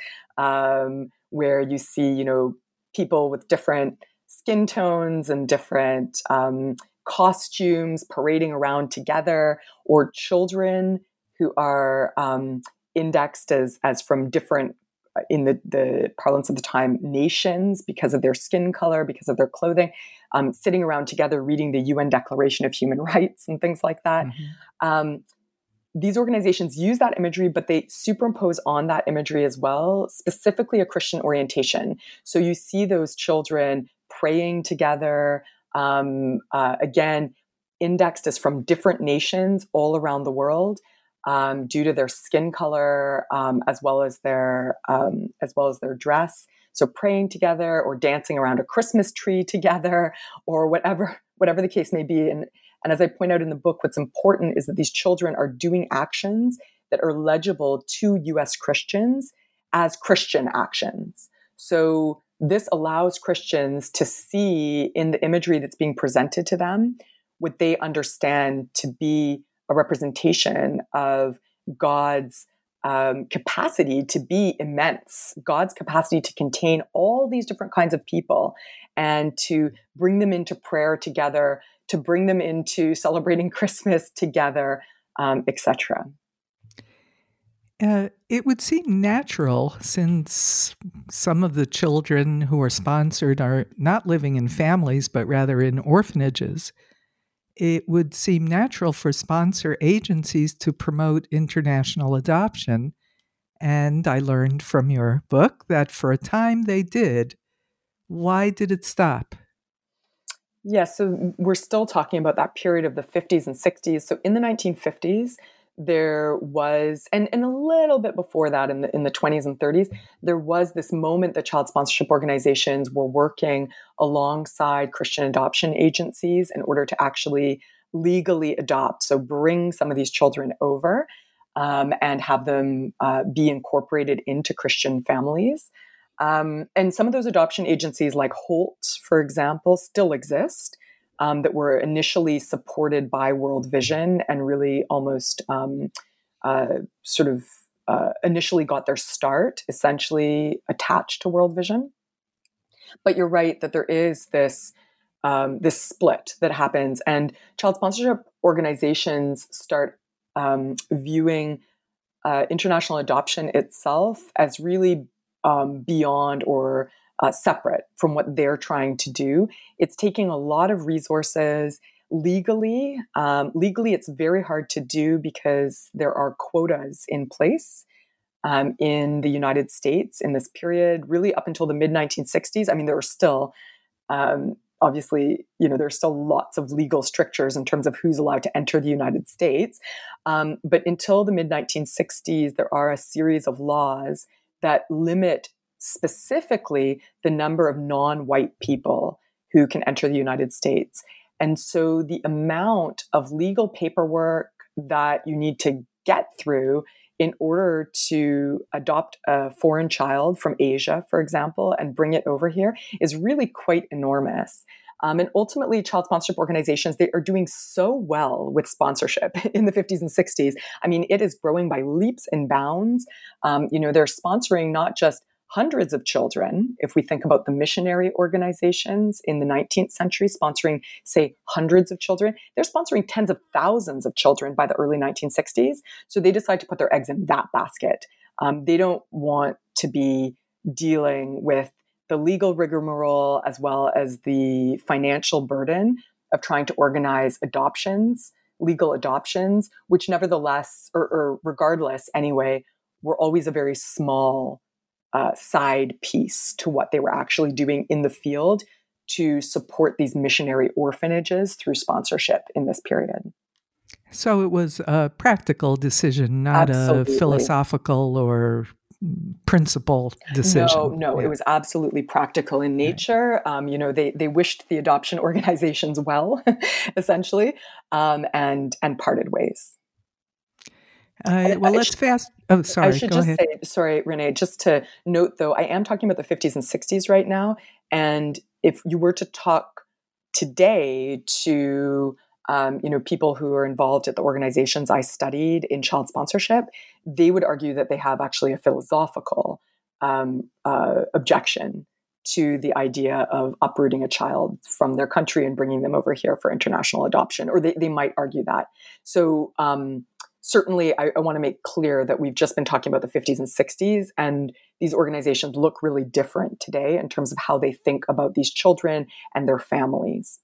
um, where you see, you know, people with different skin tones and different um, costumes parading around together, or children who are um, indexed as as from different, in the, the parlance of the time, nations because of their skin color, because of their clothing, um, sitting around together reading the U N Declaration of Human Rights and things like that. Mm-hmm. Um, these organizations use that imagery, but they superimpose on that imagery as well, specifically a Christian orientation. So you see those children praying together, um, uh, again, indexed as from different nations all around the world, um, due to their skin color, um, as well as their um, as well as their dress. So praying together, or dancing around a Christmas tree together, or whatever whatever the case may be. And and as I point out in the book, what's important is that these children are doing actions that are legible to U S Christians as Christian actions. So this allows Christians to see in the imagery that's being presented to them what they understand to be a representation of God's um, capacity to be immense, God's capacity to contain all these different kinds of people and to bring them into prayer together, to bring them into celebrating Christmas together, um, et cetera.
Uh, it would seem natural, since some of the children who are sponsored are not living in families, but rather in orphanages. It would seem natural for sponsor agencies to promote international adoption. And I learned from your book that for a time they did. Why did it stop?
Yeah, so we're still talking about that period of the fifties and sixties. So in the nineteen fifties, there was, and, and a little bit before that in the, in the twenties and thirties, there was this moment that child sponsorship organizations were working alongside Christian adoption agencies in order to actually legally adopt. So bring some of these children over um, and have them uh, be incorporated into Christian families. Um, and some of those adoption agencies, like Holt, for example, still exist, um, that were initially supported by World Vision and really almost um, uh, sort of uh, initially got their start essentially attached to World Vision. But you're right that there is this um, this split that happens, and child sponsorship organizations start um, viewing uh, international adoption itself as really um, beyond or uh, separate from what they're trying to do. It's taking a lot of resources legally. Um, legally, it's very hard to do because there are quotas in place um, in the United States in this period, really up until the mid nineteen sixties. I mean, there are still, um, obviously, you know, there's still lots of legal strictures in terms of who's allowed to enter the United States. Um, but until the mid nineteen sixties, there are a series of laws that limit specifically the number of non-white people who can enter the United States. And so the amount of legal paperwork that you need to get through in order to adopt a foreign child from Asia, for example, and bring it over here is really quite enormous. Um, and ultimately, child sponsorship organizations, they are doing so well with sponsorship in the fifties and sixties. I mean, it is growing by leaps and bounds. Um, you know, they're sponsoring not just hundreds of children. If we think about the missionary organizations in the nineteenth century sponsoring, say, hundreds of children, they're sponsoring tens of thousands of children by the early nineteen sixties. So they decide to put their eggs in that basket. Um, they don't want to be dealing with the legal rigmarole as well as the financial burden of trying to organize adoptions, legal adoptions, which nevertheless, or, or regardless anyway, were always a very small uh, side piece to what they were actually doing in the field to support these missionary orphanages through sponsorship in this period.
So it was a practical decision, not
Absolutely.
a philosophical or principle decision.
No, no, yeah. It was absolutely practical in nature. Right. Um, you know, they they wished the adoption organizations well, essentially, um, and and parted ways.
Uh, well, let's fast. Oh, sorry.
I should
Go
just
ahead.
say, sorry, Renee, just to note, though, I am talking about the fifties and sixties right now. And if you were to talk today to, um, you know, people who are involved at the organizations I studied in child sponsorship, they would argue that they have actually a philosophical um, uh, objection to the idea of uprooting a child from their country and bringing them over here for international adoption, or they, they might argue that. So, um, Certainly, I, I want to make clear that we've just been talking about the fifties and sixties, and these organizations look really different today in terms of how they think about these children and their families.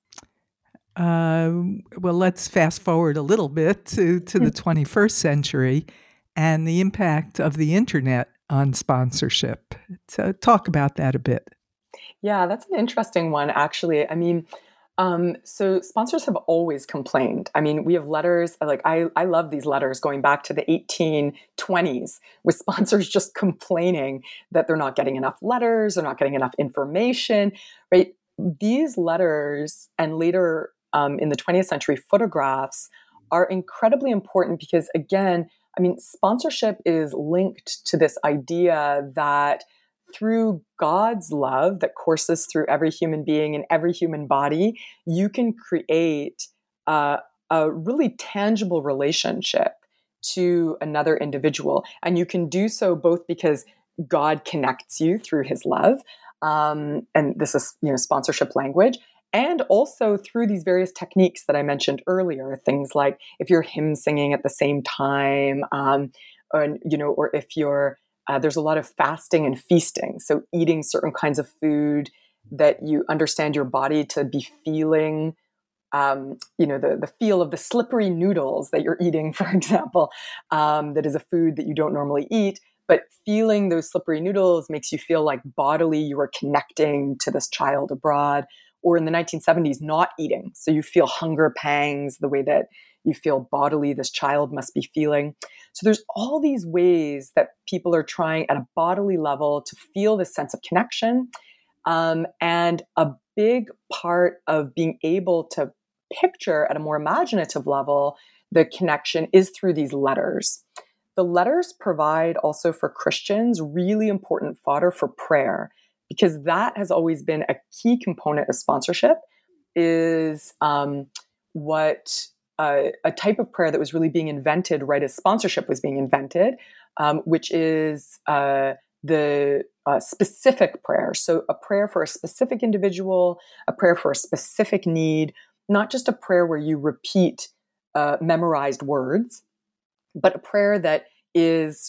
Uh, well, let's fast forward a little bit to, to the twenty-first century and the impact of the internet on sponsorship. So talk about that a bit.
Yeah, that's an interesting one, actually. I mean, Um, so sponsors have always complained. I mean, we have letters, like I, I love these letters going back to the eighteen twenties with sponsors just complaining that they're not getting enough letters, they're not getting enough information, right? These letters and later um, in the twentieth century photographs are incredibly important because, again, I mean, sponsorship is linked to this idea that through God's love that courses through every human being and every human body, you can create uh, a really tangible relationship to another individual. And you can do so both because God connects you through his love, um, and this is, you know, sponsorship language, and also through these various techniques that I mentioned earlier, things like if you're hymn singing at the same time, um, or, you know, or if you're Uh, there's a lot of fasting and feasting. So eating certain kinds of food that you understand your body to be feeling, um, you know, the, the feel of the slippery noodles that you're eating, for example, um, that is a food that you don't normally eat. But feeling those slippery noodles makes you feel like bodily you are connecting to this child abroad. Or in the nineteen seventies, not eating. So you feel hunger pangs the way that you feel bodily this child must be feeling. So there's all these ways that people are trying at a bodily level to feel this sense of connection. Um, and a big part of being able to picture at a more imaginative level the connection is through these letters. The letters provide also for Christians really important fodder for prayer, because that has always been a key component of sponsorship, is um, what uh, a type of prayer that was really being invented right as sponsorship was being invented, um, which is uh, the uh, specific prayer. So a prayer for a specific individual, a prayer for a specific need, not just a prayer where you repeat uh, memorized words, but a prayer that is,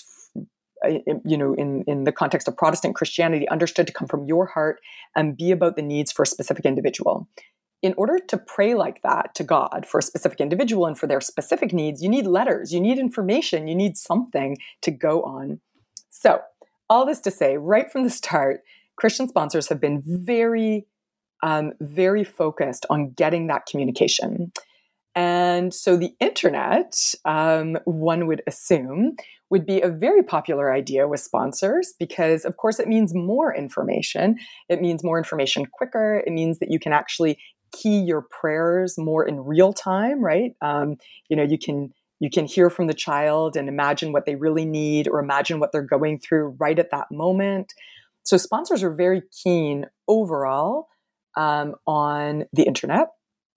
you know, in, in the context of Protestant Christianity, understood to come from your heart and be about the needs for a specific individual. In order to pray like that to God for a specific individual and for their specific needs, you need letters, you need information, you need something to go on. So all this to say, right from the start, Christian sponsors have been very, um, very focused on getting that communication. And so the internet, um, one would assume, would be a very popular idea with sponsors because, of course, it means more information. It means more information quicker. It means that you can actually key your prayers more in real time, right? Um, you know, you can you can hear from the child and imagine what they really need or imagine what they're going through right at that moment. So sponsors are very keen overall um, on the internet.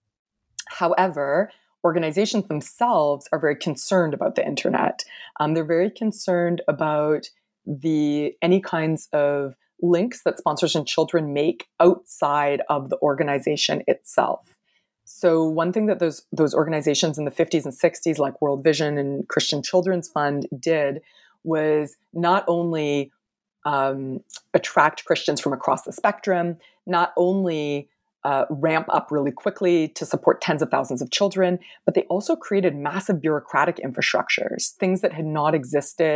However, organizations themselves are very concerned about the internet. Um, they're very concerned about the any kinds of links that sponsors and children make outside of the organization itself. So one thing that those those organizations in the fifties and sixties, like World Vision and Christian Children's Fund, did was not only um, attract Christians from across the spectrum, not only Uh, ramp up really quickly to support tens of thousands of children, but they also created massive bureaucratic infrastructures, things that had not existed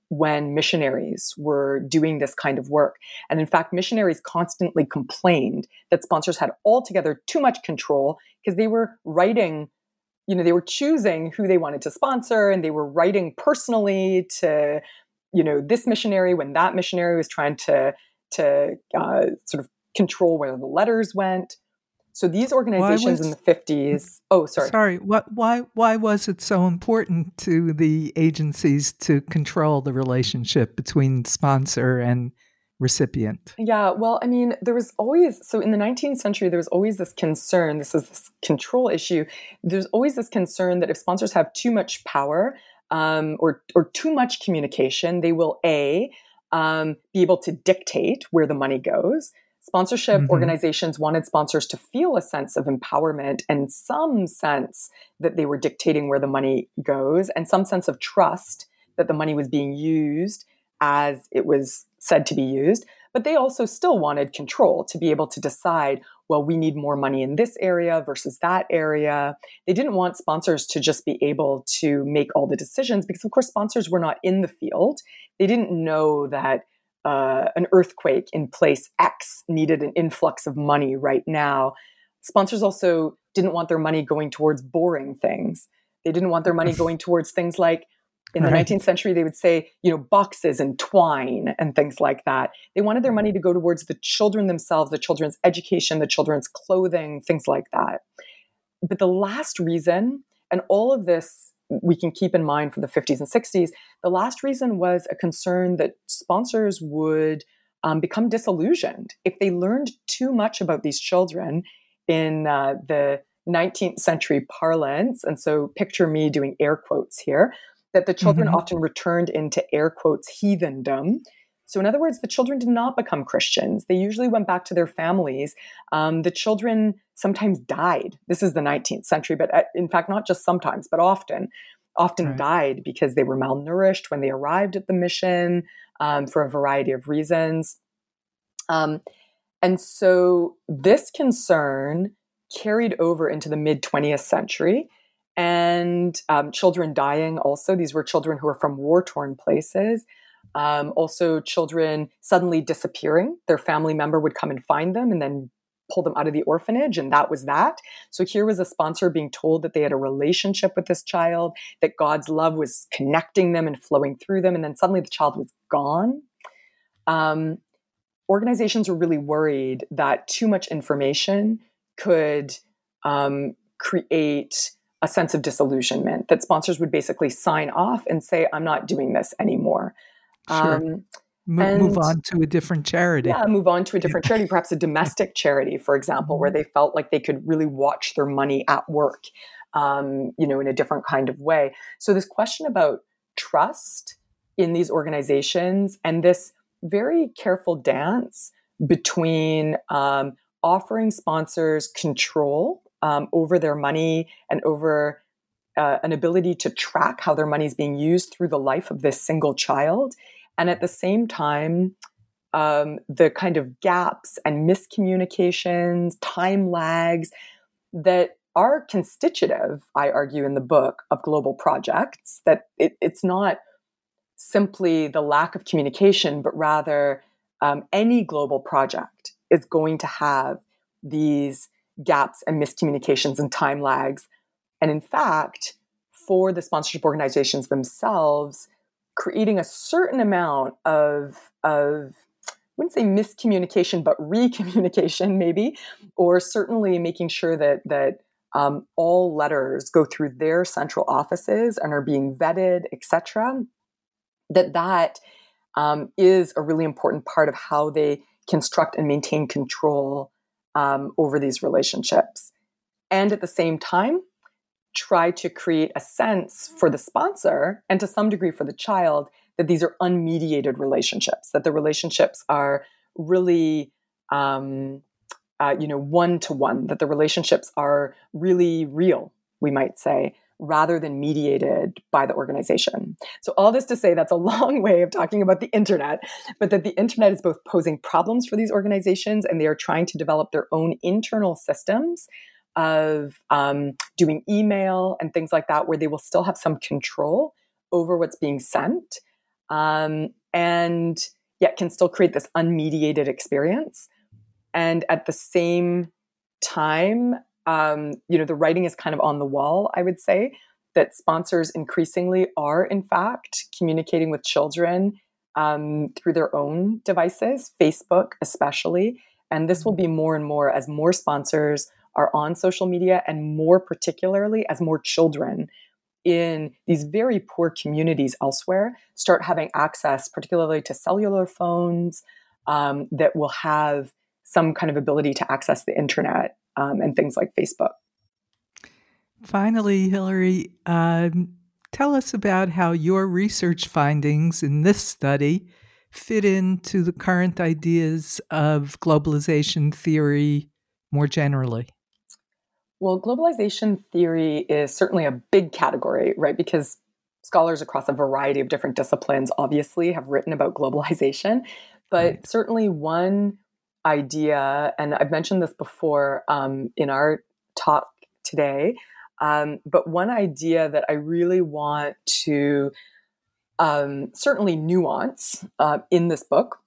when missionaries were doing this kind of work. And in fact, missionaries constantly complained that sponsors had altogether too much control because they were writing, you know, they were choosing who they wanted to sponsor, and they were writing personally to, you know, this missionary when that missionary was trying to, to uh, sort of control where the letters went. So these organizations was, in the fifties, oh, sorry.
Sorry, what, why, why was it so important to the agencies to control the relationship between sponsor and recipient?
Yeah, well, I mean, there was always, so in the nineteenth century, there was always this concern, this is this control issue. There's always this concern that if sponsors have too much power um, or, or too much communication, they will A, um, be able to dictate where the money goes. Sponsorship mm-hmm. organizations wanted sponsors to feel a sense of empowerment and some sense that they were dictating where the money goes, and some sense of trust that the money was being used as it was said to be used. But they also still wanted control to be able to decide, well, we need more money in this area versus that area. They didn't want sponsors to just be able to make all the decisions because, of course, sponsors were not in the field. They didn't know that Uh, an earthquake in place X needed an influx of money right now. Sponsors also didn't want their money going towards boring things. They didn't want their money going towards things like, in the right. nineteenth century, they would say, you know, boxes and twine and things like that. They wanted their money to go towards the children themselves, the children's education, the children's clothing, things like that. But the last reason, and all of this we can keep in mind for the fifties and sixties, the last reason was a concern that sponsors would um, become disillusioned if they learned too much about these children in uh, the nineteenth century parlance. And so picture me doing air quotes here, that the children mm-hmm. often returned into air quotes heathendom. So in other words, the children did not become Christians. They usually went back to their families. Um, the children sometimes died. This is the nineteenth century, but in fact, not just sometimes, but often, often right. died because they were malnourished when they arrived at the mission um, for a variety of reasons. Um, and so this concern carried over into the mid-twentieth century. And um, children dying also. These were children who were from war-torn places. Um, also, children suddenly disappearing. Their family member would come and find them and then pull them out of the orphanage, and that was that. So here was a sponsor being told that they had a relationship with this child, that God's love was connecting them and flowing through them, and then suddenly the child was gone. Um, organizations were really worried that too much information could um, create a sense of disillusionment, that sponsors would basically sign off and say, I'm not doing this anymore.
Sure. Um, Mo- and, move on to a different charity.
Yeah, move on to a different charity, perhaps a domestic charity, for example, where they felt like they could really watch their money at work, um, you know, in a different kind of way. So this question about trust in these organizations and this very careful dance between um, offering sponsors control um, over their money and over uh, an ability to track how their money is being used through the life of this single child. And at the same time, um, the kind of gaps and miscommunications, time lags that are constitutive, I argue in the book, of global projects, that it, it's not simply the lack of communication, but rather um, any global project is going to have these gaps and miscommunications and time lags. And in fact, for the sponsorship organizations themselves, creating a certain amount of, of, I wouldn't say miscommunication, but recommunication maybe, or certainly making sure that that um, all letters go through their central offices and are being vetted, et cetera, that that um, is a really important part of how they construct and maintain control um, over these relationships. And at the same time, try to create a sense for the sponsor and to some degree for the child that these are unmediated relationships, that the relationships are really, um, uh, you know, one-to-one, that the relationships are really real, we might say, rather than mediated by the organization. So all this to say, that's a long way of talking about the internet, but that the internet is both posing problems for these organizations and they are trying to develop their own internal systems of um, doing email and things like that, where they will still have some control over what's being sent. um, and yet can still create this unmediated experience. And at the same time, um, you know, the writing is kind of on the wall, I would say, that sponsors increasingly are, in fact, communicating with children um, through their own devices, Facebook especially. And this will be more and more as more sponsors are on social media, and more particularly as more children in these very poor communities elsewhere start having access, particularly to cellular phones um, that will have some kind of ability to access the internet um, and things like Facebook.
Finally, Hilary, um, tell us about how your research findings in this study fit into the current ideas of globalization theory more generally.
Well, globalization theory is certainly a big category, right? Because scholars across a variety of different disciplines obviously have written about globalization. But right. Certainly one idea, and I've mentioned this before um, in our talk today, um, but one idea that I really want to um, certainly nuance uh, in this book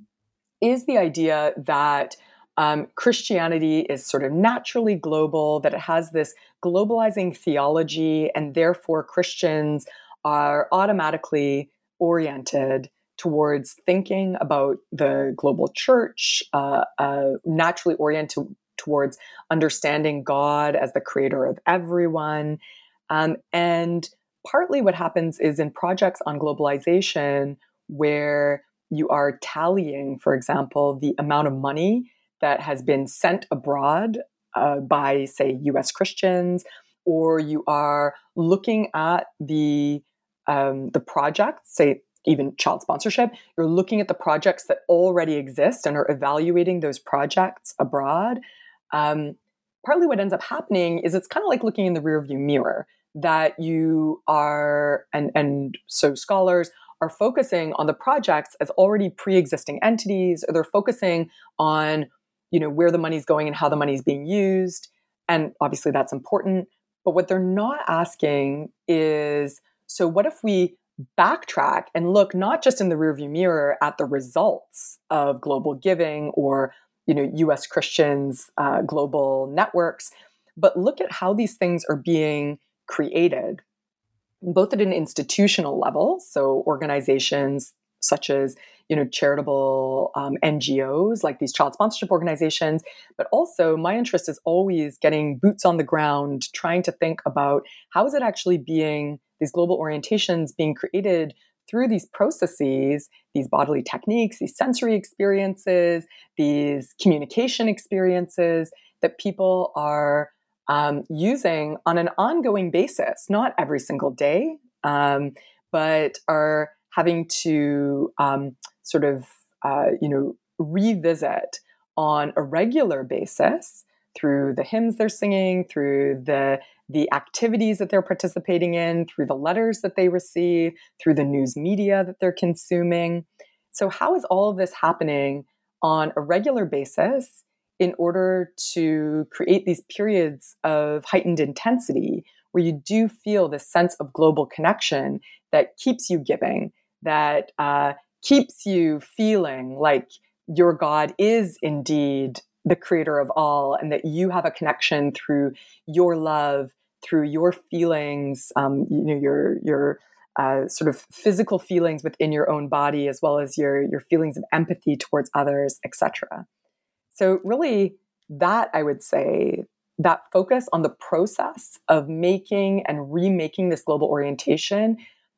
is the idea that Um, Christianity is sort of naturally global, that it has this globalizing theology, and therefore Christians are automatically oriented towards thinking about the global church, uh, uh, naturally oriented towards understanding God as the creator of everyone. Um, and partly what happens is in projects on globalization, where you are tallying, for example, the amount of money that has been sent abroad uh, by, say, U S Christians, or you are looking at the um, the projects, say even child sponsorship, you're looking at the projects that already exist and are evaluating those projects abroad. Um, partly what ends up happening is it's kind of like looking in the rearview mirror, that you are, and, and so scholars are focusing on the projects as already pre-existing entities, or they're focusing on you know, where the money's going and how the money's being used. And obviously that's important. But what they're not asking is, so what if we backtrack and look not just in the rearview mirror at the results of global giving or, you know, U S Christians, uh, global networks, but look at how these things are being created, both at an institutional level. So organizations such as, you know, charitable um, N G Os like these child sponsorship organizations. But also my interest is always getting boots on the ground, trying to think about how is it actually being, these global orientations being created through these processes, these bodily techniques, these sensory experiences, these communication experiences that people are um, using on an ongoing basis, not every single day, um, but are having to um, sort of, uh, you know, revisit on a regular basis through the hymns they're singing, through the the activities that they're participating in, through the letters that they receive, through the news media that they're consuming. So how is all of this happening on a regular basis in order to create these periods of heightened intensity where you do feel this sense of global connection that keeps you giving, that uh, keeps you feeling like your God is indeed the creator of all, and that you have a connection through your love, through your feelings, um, you know, your your uh, sort of physical feelings within your own body, as well as your your feelings of empathy towards others, et cetera. So really, that I would say, that focus on the process of making and remaking this global orientation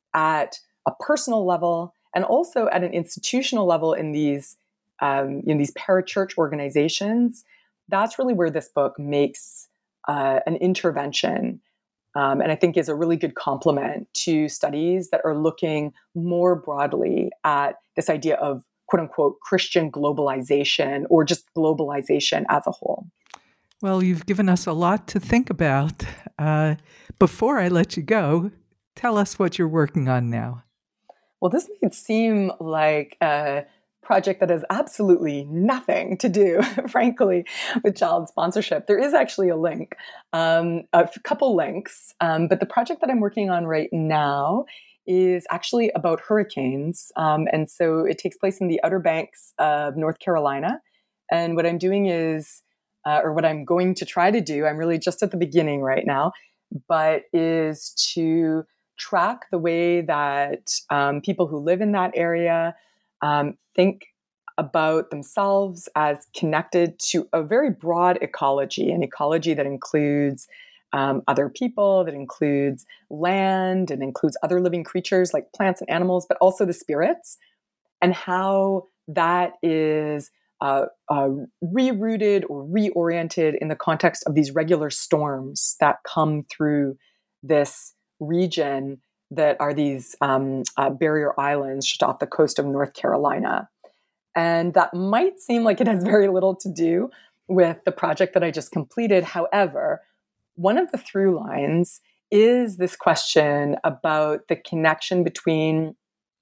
at a personal level, and also at an institutional level in these um, in these parachurch organizations, that's really where this book makes uh, an intervention, um, and I think is a really good complement to studies that are looking more broadly at this idea of quote unquote Christian globalization, or just globalization as a whole.
Well, you've given us a lot to think about. Uh, before I let you go, tell us what you're working on now.
Well, this may seem like a project that has absolutely nothing to do, frankly, with child sponsorship. There is actually a link, um, a couple links, um, but the project that I'm working on right now is actually about hurricanes. Um, and so it takes place in the Outer Banks of North Carolina. And what I'm doing is, uh, or what I'm going to try to do, I'm really just at the beginning right now, but is to track the way that um, people who live in that area um, think about themselves as connected to a very broad ecology, an ecology that includes um, other people, that includes land, and includes other living creatures like plants and animals, but also the spirits, and how that is uh, uh, rerouted or reoriented in the context of these regular storms that come through this region that are these um, uh, barrier islands just off the coast of North Carolina. And that might seem like it has very little to do with the project that I just completed. However, one of the through lines is this question about the connection between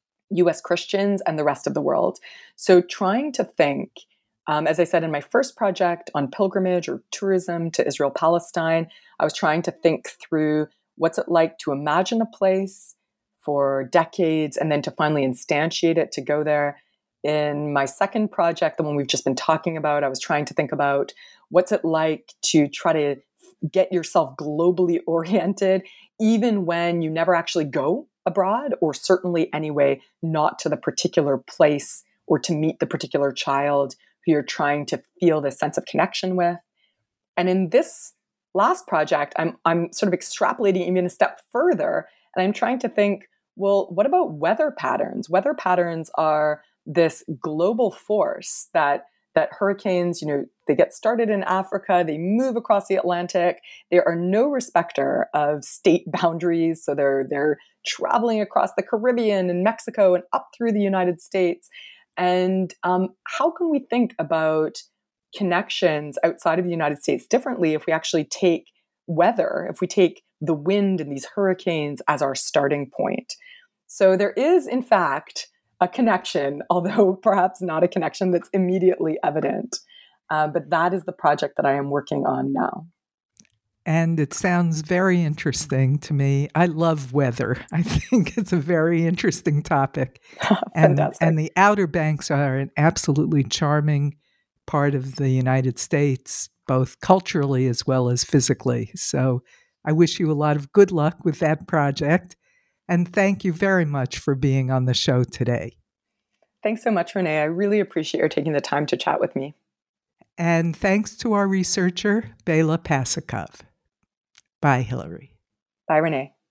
U S Christians and the rest of the world. So trying to think, um, as I said in my first project on pilgrimage or tourism to Israel, Palestine, I was trying to think through what's it like to imagine a place for decades and then to finally instantiate it, to go there. In my second project, the one we've just been talking about, I was trying to think about what's it like to try to get yourself globally oriented, even when you never actually go abroad, or certainly anyway, not to the particular place or to meet the particular child who you're trying to feel this sense of connection with. And in this last project, I'm I'm sort of extrapolating even a step further, and I'm trying to think, well, what about weather patterns? Weather patterns are this global force that that hurricanes, you know, they get started in Africa, they move across the Atlantic. They are no respecter of state boundaries. So they're they're traveling across the Caribbean and Mexico and up through the United States. And um, how can we think about connections outside of the United States differently if we actually take weather, if we take the wind and these hurricanes as our starting point? So there is, in fact, a connection, although perhaps not a connection that's immediately evident. Uh, but that is the project that I am working on now.
And it sounds very interesting to me. I love weather. I think it's a very interesting topic. and, and the Outer Banks are an absolutely charming part of the United States, both culturally as well as physically. So I wish you a lot of good luck with that project. And thank you very much for being on the show today.
Thanks so much, Renee. I really appreciate your taking the time to chat with me.
And thanks to our researcher, Bela Pasikov. Bye, Hillary.
Bye, Renee.